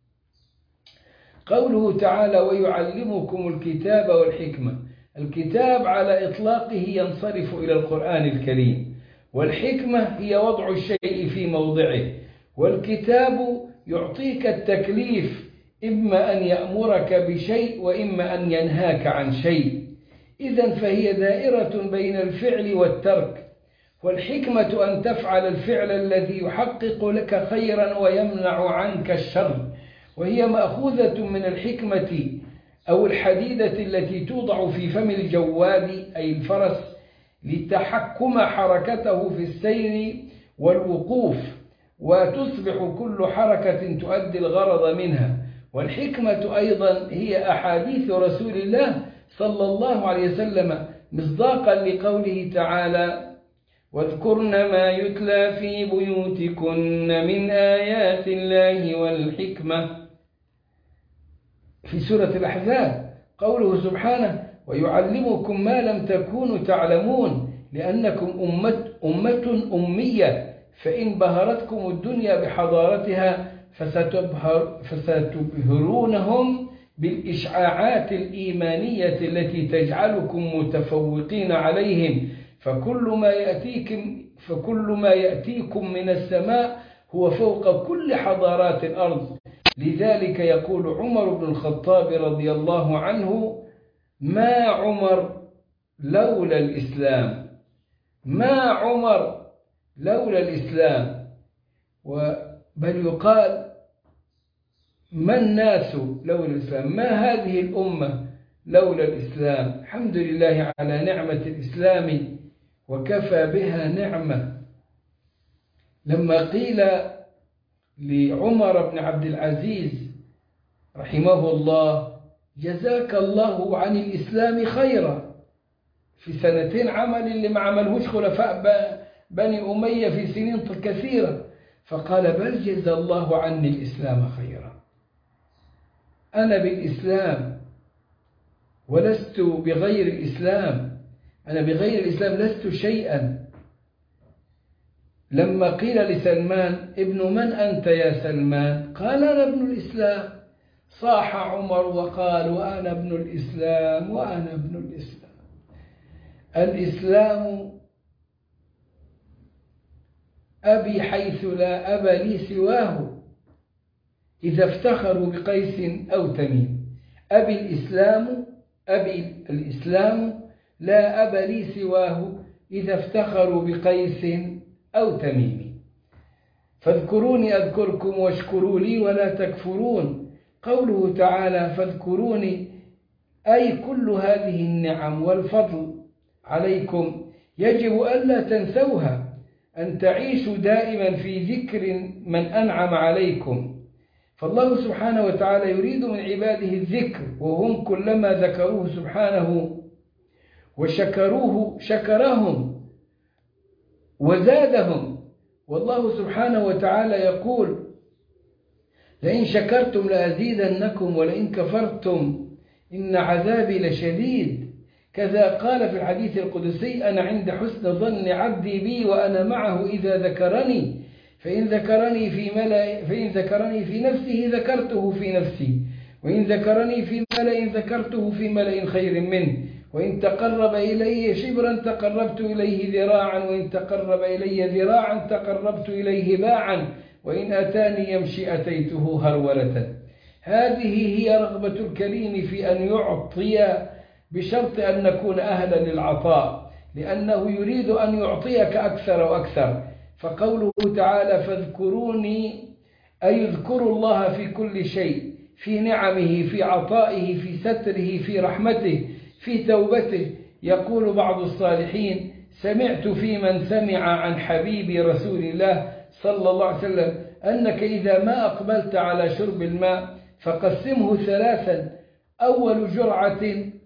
قوله تعالى: ويعلمكم الكتاب والحكمة. الكتاب على إطلاقه ينصرف إلى القرآن الكريم، والحكمة هي وضع الشيء في موضعه، والكتاب يعطيك التكليف، إما أن يأمرك بشيء وإما أن ينهاك عن شيء. إذن فهي دائرة بين الفعل والترك. والحكمة أن تفعل الفعل الذي يحقق لك خيرا ويمنع عنك الشر، وهي مأخوذة من الحكمة أو الحديدة التي توضع في فم الجواد أي الفرس لتحكم حركته في السير والوقوف، وتصبح كل حركة تؤدي الغرض منها. والحكمة أيضا هي أحاديث رسول الله صلى الله عليه وسلم، مصداقا لقوله تعالى: واذكرن ما يتلى في بيوتكن من آيات الله والحكمة، في سورة الأحزاب. قوله سبحانه: ويعلمكم ما لم تكونوا تعلمون، لأنكم أمة أمية، فإن بهرتكم الدنيا بحضارتها فستبهرونهم بالإشعاعات الإيمانية التي تجعلكم متفوقين عليهم، فكل ما يأتيكم من السماء هو فوق كل حضارات الأرض. لذلك يقول عمر بن الخطاب رضي الله عنه: ما عمر لولا الإسلام، ما عمر لولا الإسلام. بل يقال: ما الناس لولا الإسلام، ما هذه الأمة لولا الإسلام. الحمد لله على نعمة الإسلام، وكفى بها نعمة. لما قيل لعمر بن عبد العزيز رحمه الله: جزاك الله عن الإسلام خيرا، في سنتين عمل اللي ما عملهوش خلفاء بني أمية في سنين كثيرة، فقال: بل جزى الله عني الإسلام خيرا، أنا بالإسلام ولست بغير الإسلام، أنا بغير الإسلام لست شيئا. لما قيل لسلمان: ابن من أنت يا سلمان؟ قال: أنا ابن الإسلام. صاح عمر وقال: وأنا ابن الإسلام، وأنا ابن الإسلام. الإسلام أبي حيث لا أب لي سواه، إذا افتخروا بقيس أو تميم. أبي الإسلام لا أب لي سواه، إذا افتخروا بقيس أو تميم. فاذكروني أذكركم واشكروا لي ولا تكفرون. قوله تعالى: فاذكروني، أي كل هذه النعم والفضل عليكم يجب ألا تنسوها، أن تعيشوا دائما في ذكر من أنعم عليكم. فالله سبحانه وتعالى يريد من عباده الذكر، وهم كلما ذكروه سبحانه وشكروه شكرهم وزادهم. والله سبحانه وتعالى يقول: لئن شكرتم لأزيدنكم ولئن كفرتم إن عذابي لشديد. كذا قال في الحديث القدسي: أنا عند حسن ظن عبدي بي وأنا معه إذا ذكرني، فإن ذكرني في نفسه ذكرته في نفسي، وإن ذكرني في ملأ ذكرته في ملأ خير منه، وإن تقرب إلي شبرا تقربت إليه ذراعا، وإن تقرب إلي ذراعا تقربت إليه باعا، وإن أتاني يمشي أتيته هرولة. هذه هي رغبة الكريم في أن يعطي، بشرط أن نكون أهلا للعطاء، لأنه يريد أن يعطيك أكثر وأكثر. فقوله تعالى فاذكروني أي يذكروا الله في كل شيء، في نعمه، في عطائه، في ستره، في رحمته، في توبته. يقول بعض الصالحين سمعت في من سمع عن حبيبي رسول الله صلى الله عليه وسلم أنك إذا ما أقبلت على شرب الماء فقسمه ثلاثا: أول جرعة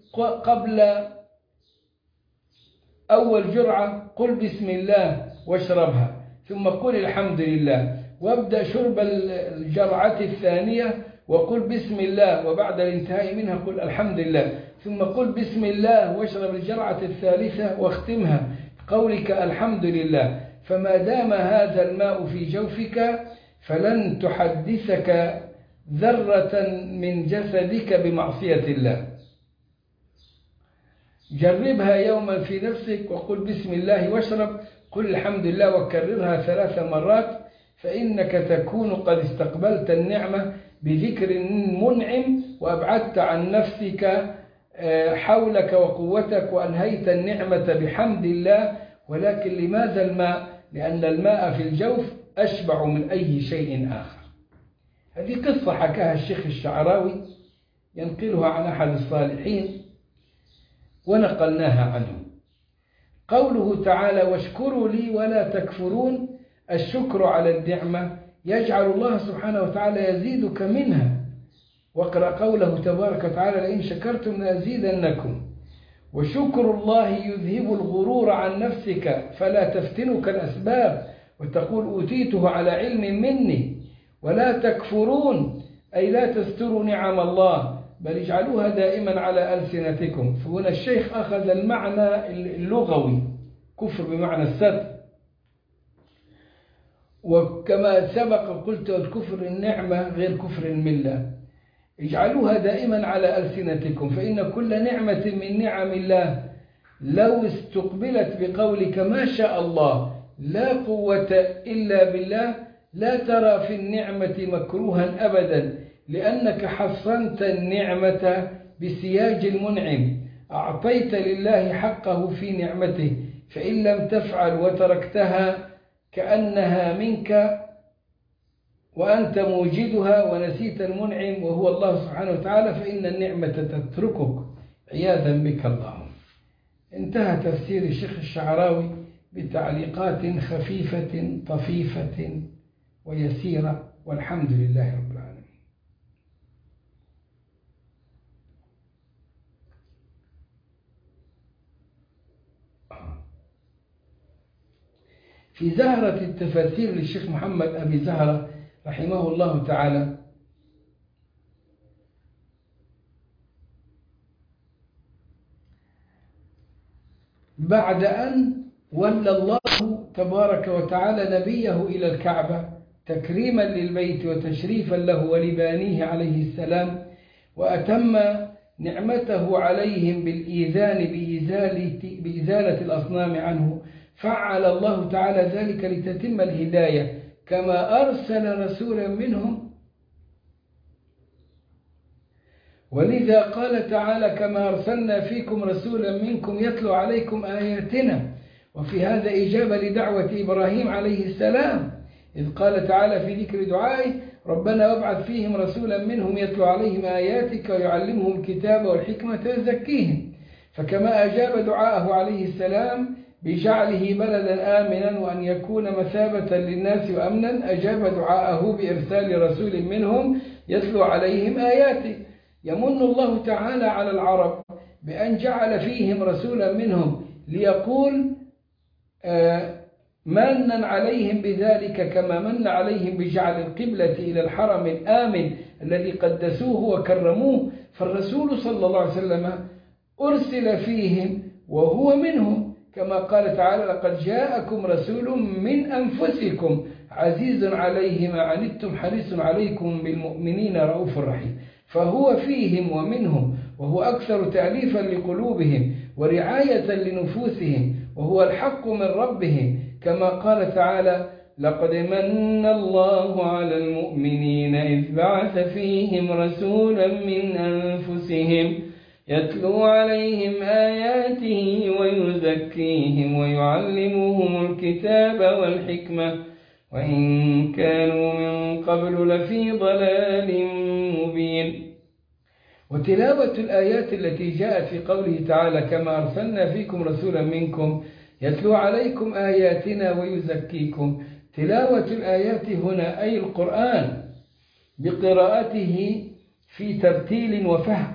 أول جرعة قل بسم الله واشربها، ثم قل الحمد لله، وابدأ شرب الجرعة الثانية وقل بسم الله، وبعد الانتهاء منها قل الحمد لله، ثم قل بسم الله واشرب الجرعة الثالثة واختمها قولك الحمد لله. فما دام هذا الماء في جوفك فلن تحدثك ذرة من جسدك بمعصية الله. جربها يوما في نفسك وقل بسم الله واشرب، قل الحمد لله وكررها 3 مرات، فإنك تكون قد استقبلت النعمة بذكر المنعم وأبعدت عن نفسك حولك وقوتك وأنهيت النعمة بحمد الله. ولكن لماذا الماء؟ لأن الماء في الجوف أشبع من أي شيء آخر. هذه قصة حكاها الشيخ الشعراوي ينقلها عن أحد الصالحين ونقلناها عنه. قوله تعالى واشكروا لي ولا تكفرون، الشكر على النعمة يجعل الله سبحانه وتعالى يزيدك منها. واقرأ قوله تبارك وتعالى لئن شكرتم لأزيدنكم. وشكر الله يذهب الغرور عن نفسك فلا تفتنك الأسباب وتقول أوتيته على علم مني. ولا تكفرون أي لا تستروا نعم الله بل اجعلوها دائما على ألسنتكم. فهنا الشيخ أخذ المعنى اللغوي كفر بمعنى الستر، وكما سبق قلت الكفر النعمة غير كفر الملة. اجعلوها دائما على ألسنتكم، فإن كل نعمة من نعم الله لو استقبلت بقولك ما شاء الله لا قوة إلا بالله لا ترى في النعمة مكروها أبدا، لأنك حصنت النعمة بسياج المنعم، أعطيت لله حقه في نعمته. فإن لم تفعل وتركتها كأنها منك وأنت موجدها ونسيت المنعم وهو الله سبحانه وتعالى، فإن النعمة تتركك عياذا بك اللهم. انتهى تفسير الشيخ الشعراوي بتعليقات خفيفة طفيفة ويسيرة، والحمد لله رب العالمين. في زهرة التفاسير للشيخ محمد أبي زهرة رحمه الله تعالى بعد أن ولى الله تبارك وتعالى نبيه إلى الكعبة تكريما للبيت وتشريفا له ولبانيه عليه السلام، وأتم نعمته عليهم بالإيذان بإزالة الأصنام عنه، فعل الله تعالى ذلك لتتم الهداية كما أرسل رسولا منهم. ولذا قال تعالى كما أرسلنا فيكم رسولا منكم يتلو عليكم آياتنا. وفي هذا إجابة لدعوة إبراهيم عليه السلام إذ قال تعالى في ذكر دعائه ربنا وابعث فيهم رسولا منهم يتلو عليهم آياتك ويعلمهم الكتاب والحكمة ويزكيهم. فكما أجاب دعاءه عليه السلام بجعله بلدا آمنا وأن يكون مثابة للناس وأمنا، أجاب دعاءه بإرسال رسول منهم يتلو عليهم آياته. يمن الله تعالى على العرب بأن جعل فيهم رسولا منهم ليقول منا عليهم بذلك كما من عليهم بجعل القبلة إلى الحرم الآمن الذي قدسوه وكرموه. فالرسول صلى الله عليه وسلم أرسل فيهم وهو منهم، كما قال تعالى لقد جاءكم رسول من أنفسكم عزيز عليه ما عنتم حريص عليكم بالمؤمنين رؤوف رحيم. فهو فيهم ومنهم، وهو أكثر تأليفا لقلوبهم ورعاية لنفوسهم، وهو الحق من ربهم، كما قال تعالى لقد من الله على المؤمنين إذ بعث فيهم رسولا من أنفسهم يتلو عليهم آياته ويزكيهم ويعلمهم الكتاب والحكمة وإن كانوا من قبل لفي ضلال مبين. وتلاوة الآيات التي جاءت في قوله تعالى: كما أرسلنا فيكم رسولا منكم يتلو عليكم آياتنا ويزكيكم. تلاوة الآيات هنا أي القرآن بقراءته في ترتيل وفهم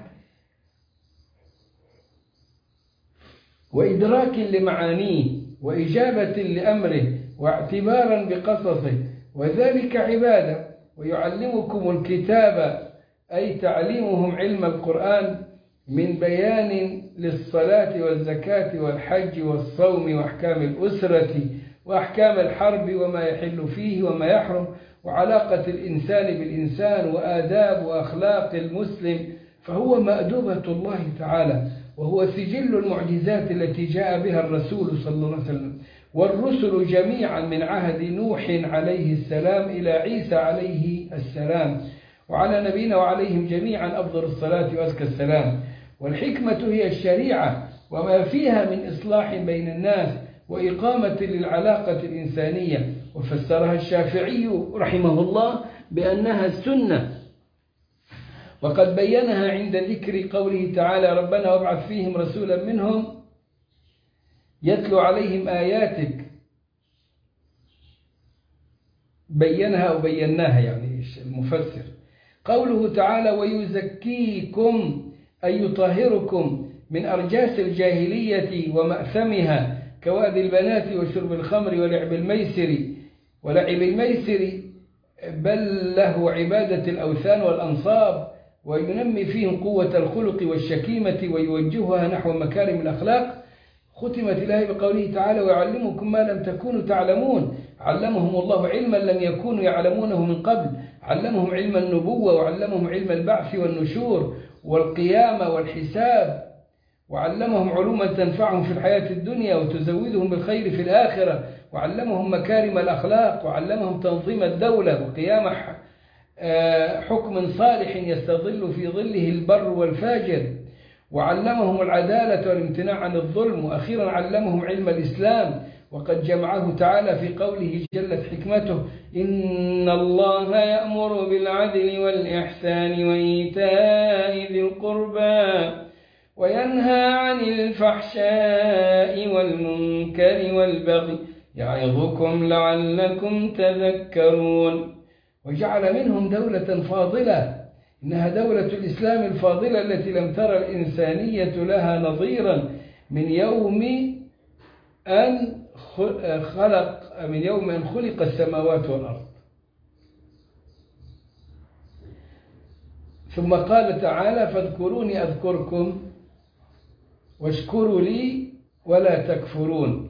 وإدراك لمعانيه وإجابة لأمره واعتبارا بقصصه، وذلك عبادة. ويعلمكم الكتاب أي تعليمهم علم القرآن من بيان للصلاة والزكاة والحج والصوم وأحكام الأسرة وأحكام الحرب وما يحل فيه وما يحرم، وعلاقة الإنسان بالإنسان وآداب وأخلاق المسلم، فهو مأدوبة الله تعالى، وهو سجل المعجزات التي جاء بها الرسول صلى الله عليه وسلم والرسل جميعا من عهد نوح عليه السلام إلى عيسى عليه السلام، وعلى نبينا وعليهم جميعا أفضل الصلاة وأزكى السلام. والحكمة هي الشريعة وما فيها من إصلاح بين الناس وإقامة للعلاقة الإنسانية، وفسرها الشافعي رحمه الله بأنها السنة، وقد بينها عند ذكر قوله تعالى: ربنا وابعث فيهم رسولا منهم يتلو عليهم آياتك. بينها أو بيناها يعني المفسر. قوله تعالى: ويزكيكم أي يطهركم من أرجاس الجاهلية ومأثمها كواد البنات وشرب الخمر ولعب الميسر بل له عبادة الأوثان والأنصاب، وينمي فيهم قوة الخلق والشكيمة ويوجهها نحو مكارم الأخلاق. ختمت الآية بقوله تعالى: ويعلمكم ما لم تكونوا تعلمون. علمهم الله علما لم يكونوا يعلمونه من قبل، علمهم علم النبوة وعلمهم علم البعث والنشور والقيامة والحساب، وعلمهم علوما تنفعهم في الحياة الدنيا وتزودهم بالخير في الآخرة، وعلمهم مكارم الأخلاق، وعلمهم تنظيم الدولة وقيام حكم صالح يستظل في ظله البر والفاجر، وعلمهم العدالة والامتناع عن الظلم، وأخيرا علمهم علم الإسلام. وقد جمعه تعالى في قوله جلت حكمته: إن الله يأمر بالعدل والإحسان وإيتاء ذي القربى وينهى عن الفحشاء والمنكر والبغي يعظكم لعلكم تذكرون. وجعل منهم دولة فاضلة، إنها دولة الإسلام الفاضلة التي لم ترى الإنسانية لها نظيرا من يوم أن خلق السماوات والأرض. ثم قال تعالى: فاذكروني أذكركم واشكروا لي ولا تكفرون.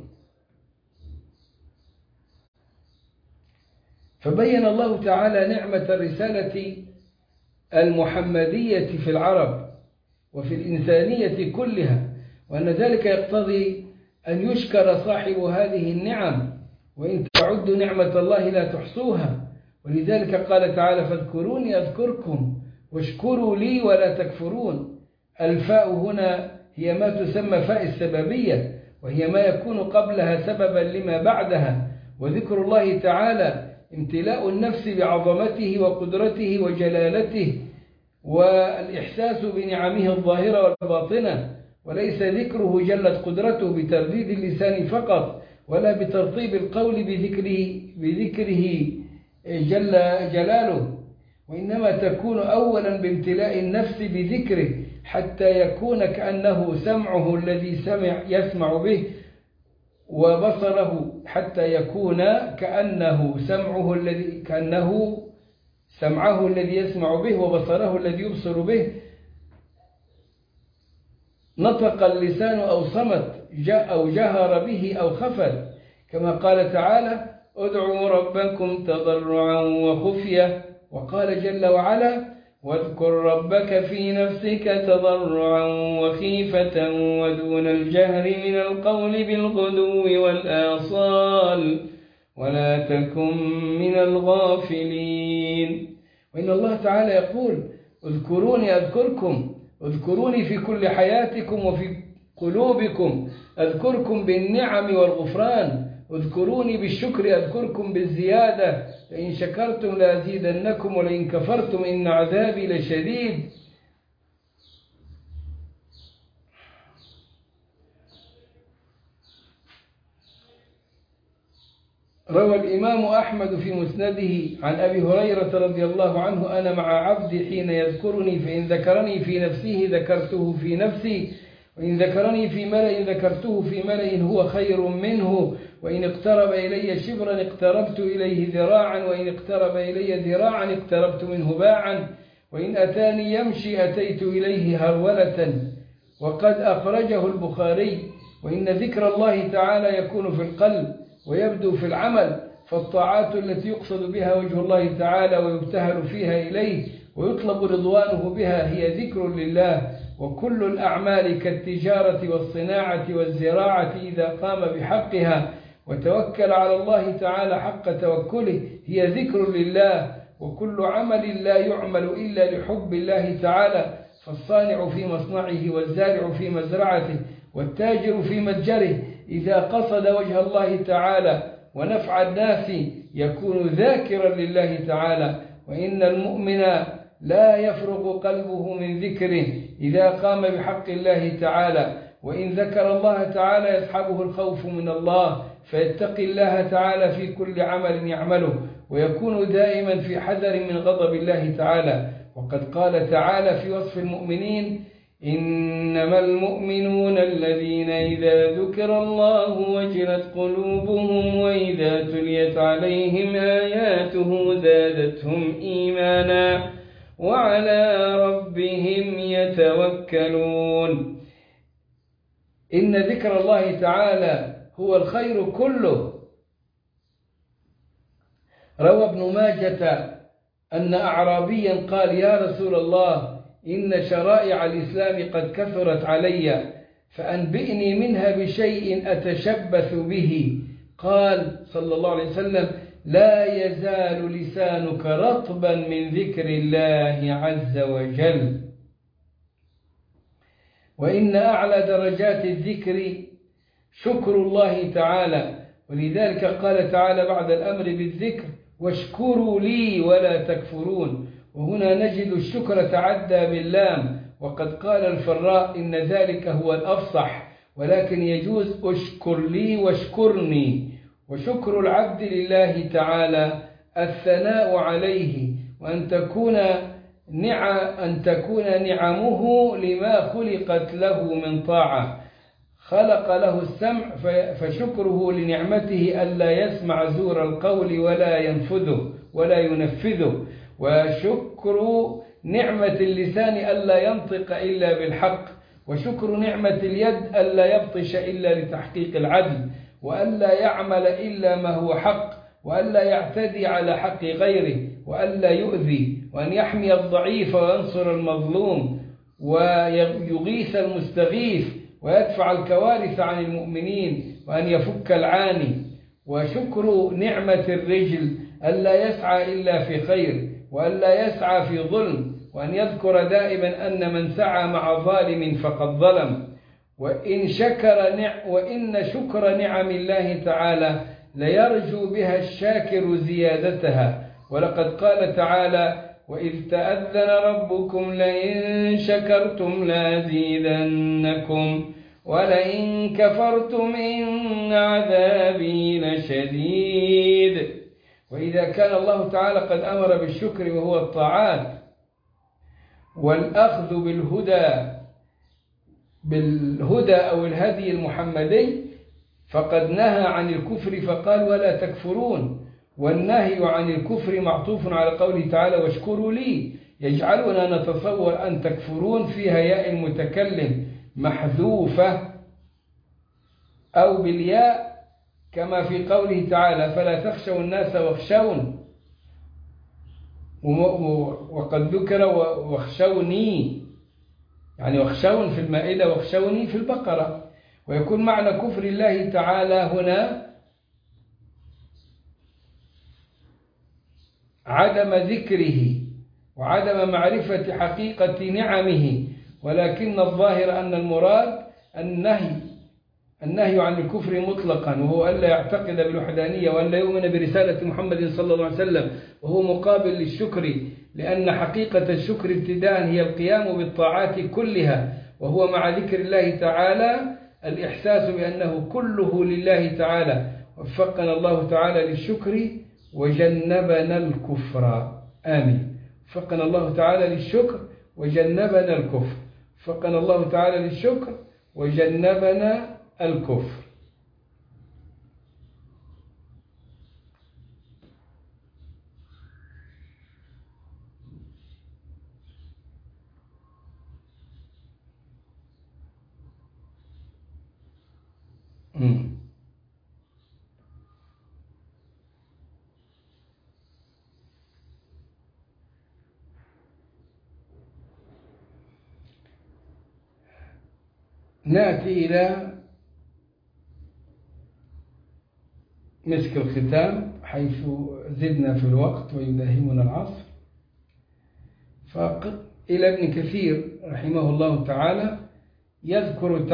فبين الله تعالى نعمة الرسالة المحمدية في العرب وفي الإنسانية كلها، وأن ذلك يقتضي أن يشكر صاحب هذه النعم، وإن تعدوا نعمة الله لا تحصوها. ولذلك قال تعالى: فاذكروني أذكركم واشكروا لي ولا تكفرون. الفاء هنا هي ما تسمى فاء السببية، وهي ما يكون قبلها سببا لما بعدها. وذكر الله تعالى امتلاء النفس بعظمته وقدرته وجلالته والإحساس بنعمه الظاهرة والباطنة، وليس ذكره جلت قدرته بترديد اللسان فقط ولا بترطيب القول بذكره جل جلاله، وإنما تكون أولا بامتلاء النفس بذكره حتى يكون كأنه سمعه الذي يسمع به، وبصره حتى يكون كأنه سمعه الذي يسمع به وبصره الذي يبصر به. نطق اللسان أو صمت أو جهر به أو خفل، كما قال تعالى: ادعوا ربكم تضرعا وخفية. وقال جل وعلا: واذكر ربك في نفسك تضرعا وخيفة ودون الجهر من القول بالغدو والآصال ولا تكن من الغافلين. وإن الله تعالى يقول: اذكروني أذكركم، اذكروني في كل حياتكم وفي قلوبكم أذكركم بالنعم والغفران، اذكروني بالشكر أذكركم بالزيادة، لئن شكرتم لأزيدنكم ولئن كفرتم إن عذابي لشديد. روى الإمام أحمد في مسنده عن أبي هريرة رضي الله عنه: أنا مع عبدي حين يذكرني، فإن ذكرني في نفسه ذكرته في نفسي، وإن ذكرني في ملأ ذكرته في ملأ هو خير منه، وإن اقترب إلي شبرا اقتربت إليه ذراعا، وإن اقترب إلي ذراعا اقتربت منه باعا، وإن أتاني يمشي أتيت إليه هرولة. وقد أخرجه البخاري. وإن ذكر الله تعالى يكون في القلب ويبدو في العمل، فالطاعات التي يقصد بها وجه الله تعالى ويبتهل فيها إليه ويطلب رضوانه بها هي ذكر لله. وكل الأعمال كالتجارة والصناعة والزراعة إذا قام بحقها وتوكل على الله تعالى حق توكله هي ذكر لله. وكل عمل لا يعمل إلا لحب الله تعالى، فالصانع في مصنعه والزارع في مزرعته والتاجر في متجره إذا قصد وجه الله تعالى ونفع الناس يكون ذاكرا لله تعالى. وإن المؤمن لا يفرغ قلبه من ذكره إذا قام بحق الله تعالى، وإن ذكر الله تعالى يسحبه الخوف من الله فيتقي الله تعالى في كل عمل يعمله، ويكون دائما في حذر من غضب الله تعالى. وقد قال تعالى في وصف المؤمنين: إنما المؤمنون الذين إذا ذكر الله وجلت قلوبهم وإذا تليت عليهم آياته زادتهم إيمانا وعلى ربهم يتوكلون. إن ذكر الله تعالى هو الخير كله. روى ابن ماجة أن أعرابيا قال: يا رسول الله، إن شرائع الإسلام قد كثرت علي، فأنبئني منها بشيء أتشبث به. قال صلى الله عليه وسلم: لا يزال لسانك رطبا من ذكر الله عز وجل. وإن أعلى درجات الذكر شكر الله تعالى، ولذلك قال تعالى بعد الأمر بالذكر: واشكروا لي ولا تكفرون. وهنا نجد الشكر تعدى باللام، وقد قال الفراء: إن ذلك هو الأفصح، ولكن يجوز اشكر لي واشكرني. وشكر العبد لله تعالى الثناء عليه، وأن تكون نعمه لما خلقت له من طاعة. خلق له السمع فشكره لنعمته ألا يسمع زور القول ولا ينفذه. وشكر نعمة اللسان ألا ينطق إلا بالحق. وشكر نعمة اليد ألا يبطش إلا لتحقيق العدل، وألا يعمل إلا ما هو حق، وألا يعتدي على حق غيره، وألا يؤذي، وأن يحمي الضعيف وينصر المظلوم ويغيث المستغيث ويدفع الكوارث عن المؤمنين، وأن يفك العاني. وشكر نعمة الرجل ألا يسعى إلا في خير، وألا يسعى في ظلم، وأن يذكر دائما أن من سعى مع ظالم فقد ظلم. وإن شكر نعم الله تعالى ليرجو بها الشاكر زيادتها. ولقد قال تعالى: وإذ تأذن ربكم لئن شكرتم لأزيدنكم ولئن كفرتم إن عذابي لشديد. وإذا كان الله تعالى قد أمر بالشكر وهو الطاعات والأخذ بالهدى أو الهدي المحمدي، فقد نهى عن الكفر فقال: ولا تكفرون. والنهي عن الكفر معطوف على قوله تعالى: واشكروا لي، يجعلنا نتصور أن تكفرون فيها ياء المتكلم محذوفة أو بالياء، كما في قوله تعالى: فلا تخشوا الناس واخشون. وقد ذكر واخشوني، يعني واخشون في المائدة واخشوني في البقرة. ويكون معنى كفر الله تعالى هنا عدم ذكره وعدم معرفة حقيقة نعمه ولكن الظاهر أن المراد النهي عن الكفر مطلقا، وهو ألا يعتقد بالوحدانية وألا يؤمن برسالة محمد صلى الله عليه وسلم، وهو مقابل للشكر، لأن حقيقة الشكر ابتداء هي القيام بالطاعات كلها، وهو مع ذكر الله تعالى الإحساس بأنه كله لله تعالى. وفقنا الله تعالى للشكر وجنبنا الكفر، آمين. وفقنا الله تعالى للشكر وجنبنا الكفر، وفقنا الله تعالى للشكر وجنبنا الكفر. نأتي إلى مسك الختام، حيث زدنا في الوقت ويداهمنا العصر. إلى ابن كثير رحمه الله تعالى يذكر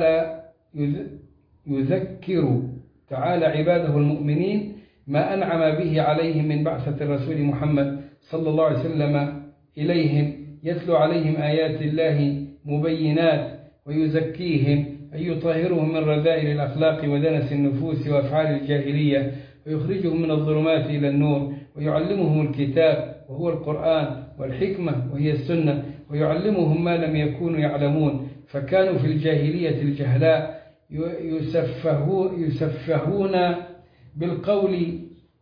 تعالى عباده المؤمنين ما أنعم به عليهم من بعثة الرسول محمد صلى الله عليه وسلم إليهم، يتلو عليهم آيات الله مبينات ويزكيهم، أي يطهرهم من رذائل الأخلاق ودنس النفوس وأفعال الجاهلية، ويخرجهم من الظلمات إلى النور، ويعلمهم الكتاب وهو القرآن والحكمة وهي السنة، ويعلمهم ما لم يكونوا يعلمون، فكانوا في الجاهلية الجهلاء يسفهون بالقول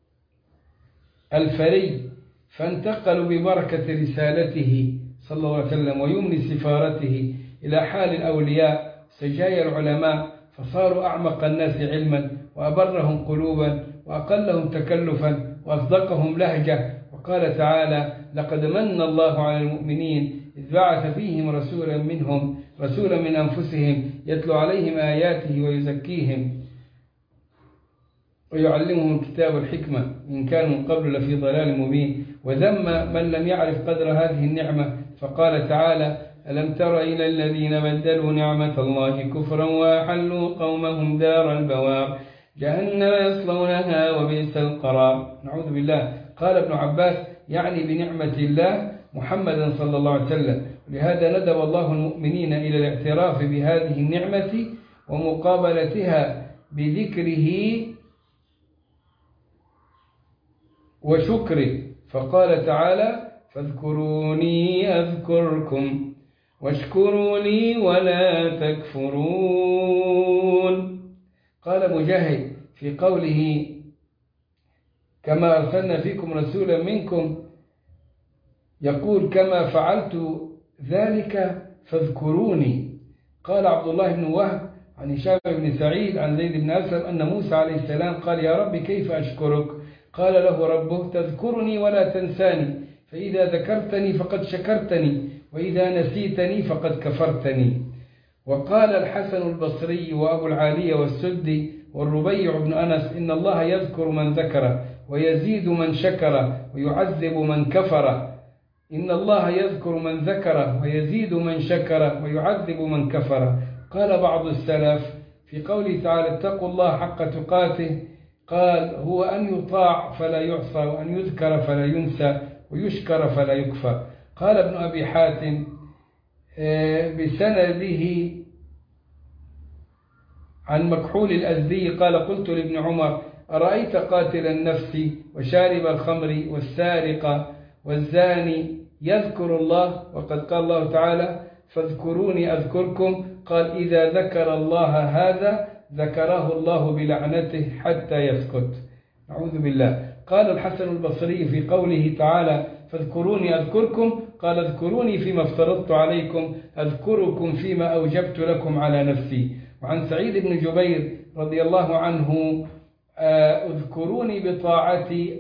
الفري، فانتقلوا ببركة رسالته صلى الله عليه وسلم ويمن سفارته إلى حال الأولياء سجايا العلماء، فصاروا أعمق الناس علما وأبرهم قلوبا وأقلهم تكلفا وأصدقهم لهجة. وقال تعالى: لقد من الله على المؤمنين إذ بعث فيهم رسولا من أنفسهم يتلو عليهم آياته ويزكيهم ويعلمهم الكتاب والحكمة إن كانوا من قبل لفي ضلال مبين. وذم من لم يعرف قدر هذه النعمة، فقال تعالى: ألم تر إلى الذين بدلوا نعمة الله كفرا وأحلوا قومهم دار البوار جهنم يصلونها وبئس القرار. نعوذ بالله. قال ابن عباس: يعني بنعمة الله محمدا صلى الله عليه وسلم. لهذا ندب الله المؤمنين إلى الاعتراف بهذه النعمة ومقابلتها بذكره وشكره، فقال تعالى: فاذكروني أذكركم واشكروا لي ولا تكفرون. قال مجاهد في قوله: كما أرسلنا فيكم رسولا منكم، يقول: كما فعلت ذلك فاذكروني. قال عبد الله بن وهب عن هشام بن سعيد عن زيد بن أسلم أن موسى عليه السلام قال: يا رب كيف أشكرك؟ قال له ربه: تذكرني ولا تنساني، فإذا ذكرتني فقد شكرتني، وإذا نسيتني فقد كفرتني. وقال الحسن البصري وأبو العالية والسدي والربيع بن أنس: إن الله يذكر من ذكر ويزيد من شكر ويعذب من كفر. إن الله يذكر من ذكر ويزيد من شكر ويعذب من كفر. قال بعض السلف في قوله تعالى: اتقوا الله حق تقاته، قال: هو أن يطاع فلا يعصى، وأن يذكر فلا ينسى، ويشكر فلا يكفى. قال ابن أبي حاتم بسنده عن مكحول الأزدي قال: قلت لابن عمر: أرأيت قاتل النفس وشارب الخمر والسارق والزاني يذكر الله، وقد قال الله تعالى: فاذكروني أذكركم؟ قال: إذا ذكر الله هذا ذكره الله بلعنته حتى يسكت. نعوذ بالله. قال الحسن البصري في قوله تعالى: فاذكروني أذكركم، قال: اذكروني فيما افترضت عليكم أذكركم فيما أوجبت لكم على نفسي. وعن سعيد بن جبير رضي الله عنه: اذكروني بطاعتي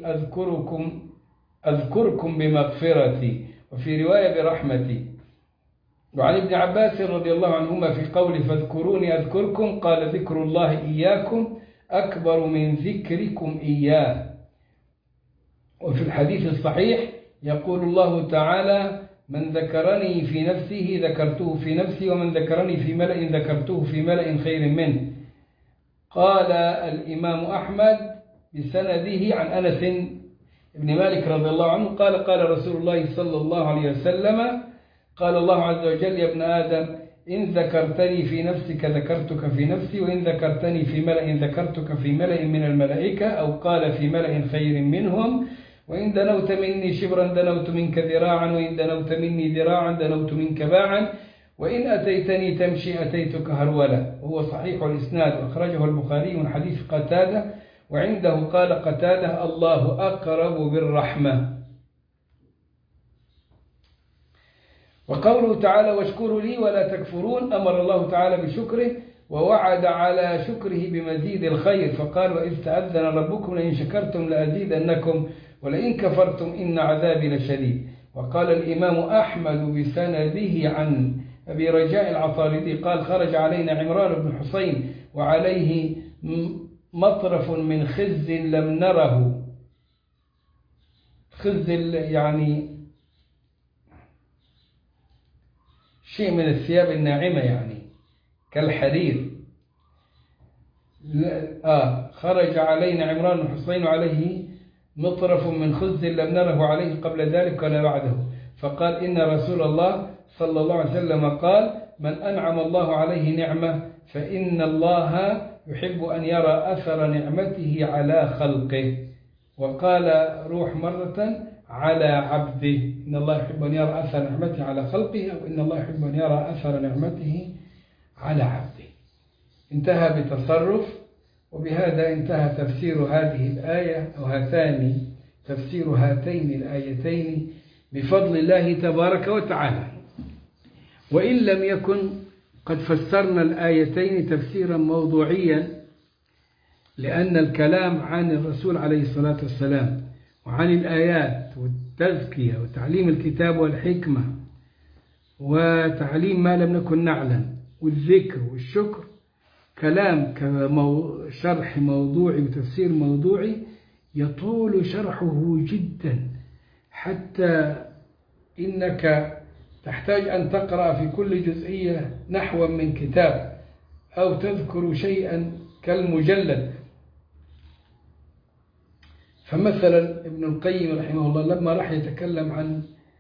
أذكركم بمغفرتي، وفي رواية برحمتي. وعن ابن عباس رضي الله عنهما في قول: فاذكروني أذكركم، قال: ذكر الله إياكم أكبر من ذكركم إياه. وفي الحديث الصحيح يقول الله تعالى: من ذكرني في نفسه ذكرته في نفسي، ومن ذكرني في ملأ ذكرته في ملأ خير منه. قال الإمام أحمد بسنده عن أنس بن مالك رضي الله عنه قال قال رسول الله صلى الله عليه وسلم قال الله عز وجل: يا ابن آدم، إن ذكرتني في نفسك ذكرتك في نفسي، وإن ذكرتني في ملأ ذكرتك في ملأ من الملائكة، أو قال في ملأ خير منهم. وإن دنوت مني شبرا دنوت منك ذراعا، وإن دنوت مني ذراعا دنوت منك باعا، وإن أتيتني تمشي أتيتك هرولا. وهو صحيح الإسناد، أخرجه البخاري من حديث قتادة، وعنده قال قتادة: الله أقرب بالرحمة. وقوله تعالى: واشكروا لي ولا تكفرون، أمر الله تعالى بشكره ووعد على شكره بمزيد الخير، فقال: وإذ تأذن ربكم لئن شكرتم لأزيدنكم ولئن كفرتم إن عذابي لشديد. وقال الإمام أحمد بسنده عن أبي رجاء العطاردي قال: خرج علينا عمران بن حسين وعليه مطرف من خز لم نره. خز يعني شيء من الثياب الناعمة، يعني كالحرير. خرج علينا عمران بن حسين وعليه مطرف من خز لم نره عليه قبل ذلك ولا بعده، فقال: إن رسول الله صلى الله عليه وسلم قال: من أنعم الله عليه نعمة فإن الله يحب أن يرى أثر نعمته على خلقه. وقال روح مرة: على عبده. إن الله يحب أن يرى أثر نعمته على خلقه، أو إن الله يحب أن يرى أثر نعمته على عبده. انتهى بتصرف. وبهذا انتهى تفسير هذه الآية، أو تفسير هاتين الآيتين بفضل الله تبارك وتعالى. وإن لم يكن قد فسرنا الآيتين تفسيرا موضوعيا، لأن الكلام عن الرسول عليه الصلاة والسلام وعن الآيات والتزكية وتعليم الكتاب والحكمة وتعليم ما لم نكن نعلم والذكر والشكر كلام شرح موضوعي وتفسير موضوعي يطول شرحه جدا، حتى إنك تحتاج أن تقرأ في كل جزئية نحو من كتاب، أو تذكر شيئا كالمجلد. فمثلا ابن القيم رحمه الله لما راح يتكلم عن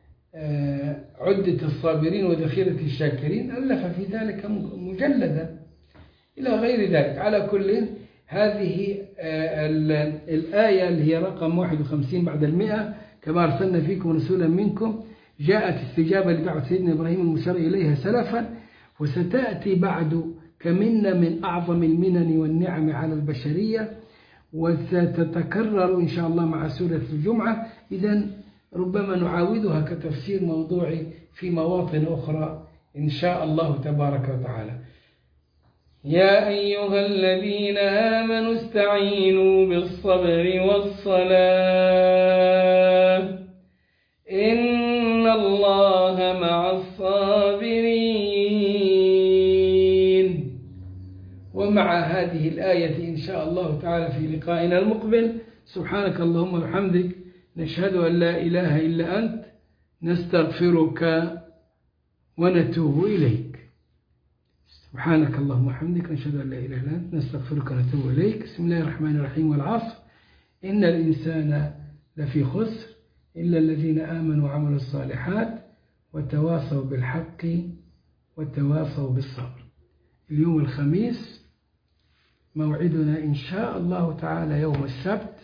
عدة الصابرين وذخيرة الشاكرين ألف في ذلك مجلدا إلى غير ذلك. على كل هذه الآية اللي هي رقم 51 بعد 100: كما أرسلنا فيكم رسولا منكم، جاءت استجابة لدعوة سيدنا إبراهيم المشار إليها سلفا، وستأتي بعد كمنة من أعظم المنن والنعم على البشرية، وستتكرر إن شاء الله مع سورة الجمعة. إذن ربما نعاودها كتفسير موضوعي في مواطن أخرى إن شاء الله تبارك وتعالى. يا أيها الذين آمنوا استعينوا بالصبر والصلاة إن الله مع الصابرين. ومع هذه الآية إن شاء الله تعالى في لقائنا المقبل، سبحانك اللهم وبحمدك، نشهد أن لا إله إلا أنت، نستغفرك ونتوب إليك. سبحانك اللهم وبحمدك، نشهد أن لا إله إلا أنت، نستغفرك ونتوب إليك. بسم الله الرحمن الرحيم. والعصر إن الإنسان لفي خسر إلا الذين آمنوا وعملوا الصالحات وتواصوا بالحق وتواصوا بالصبر. اليوم الخميس موعدنا إن شاء الله تعالى يوم السبت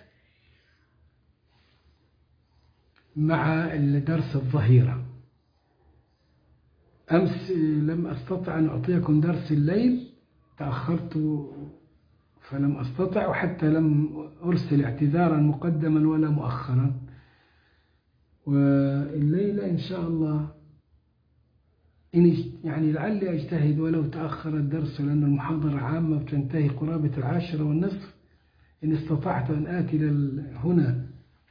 مع درس الظهيرة. أمس لم أستطع أن أعطيكم درس الليل، تأخرت فلم أستطع، وحتى لم أرسل اعتذارا مقدما ولا مؤخرا. والليلة إن شاء الله يعني لعلي أجتهد ولو تأخر الدرس، لأن المحاضرة عامة بتنتهي قرابة 10:30. إن استطعت أن آتي هنا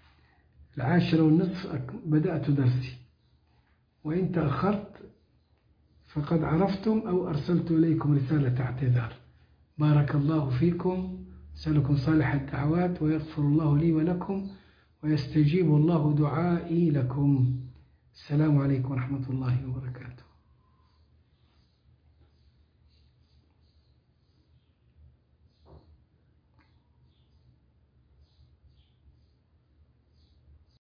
10:30 بدأت درسي، وإن تأخرت فقد عرفتم أو أرسلت إليكم رسالة اعتذار. بارك الله فيكم، أسألكم صالح الدعوات، ويغفر الله لي ولكم، ويستجيب الله دعائي لكم. السلام عليكم ورحمة الله وبركاته.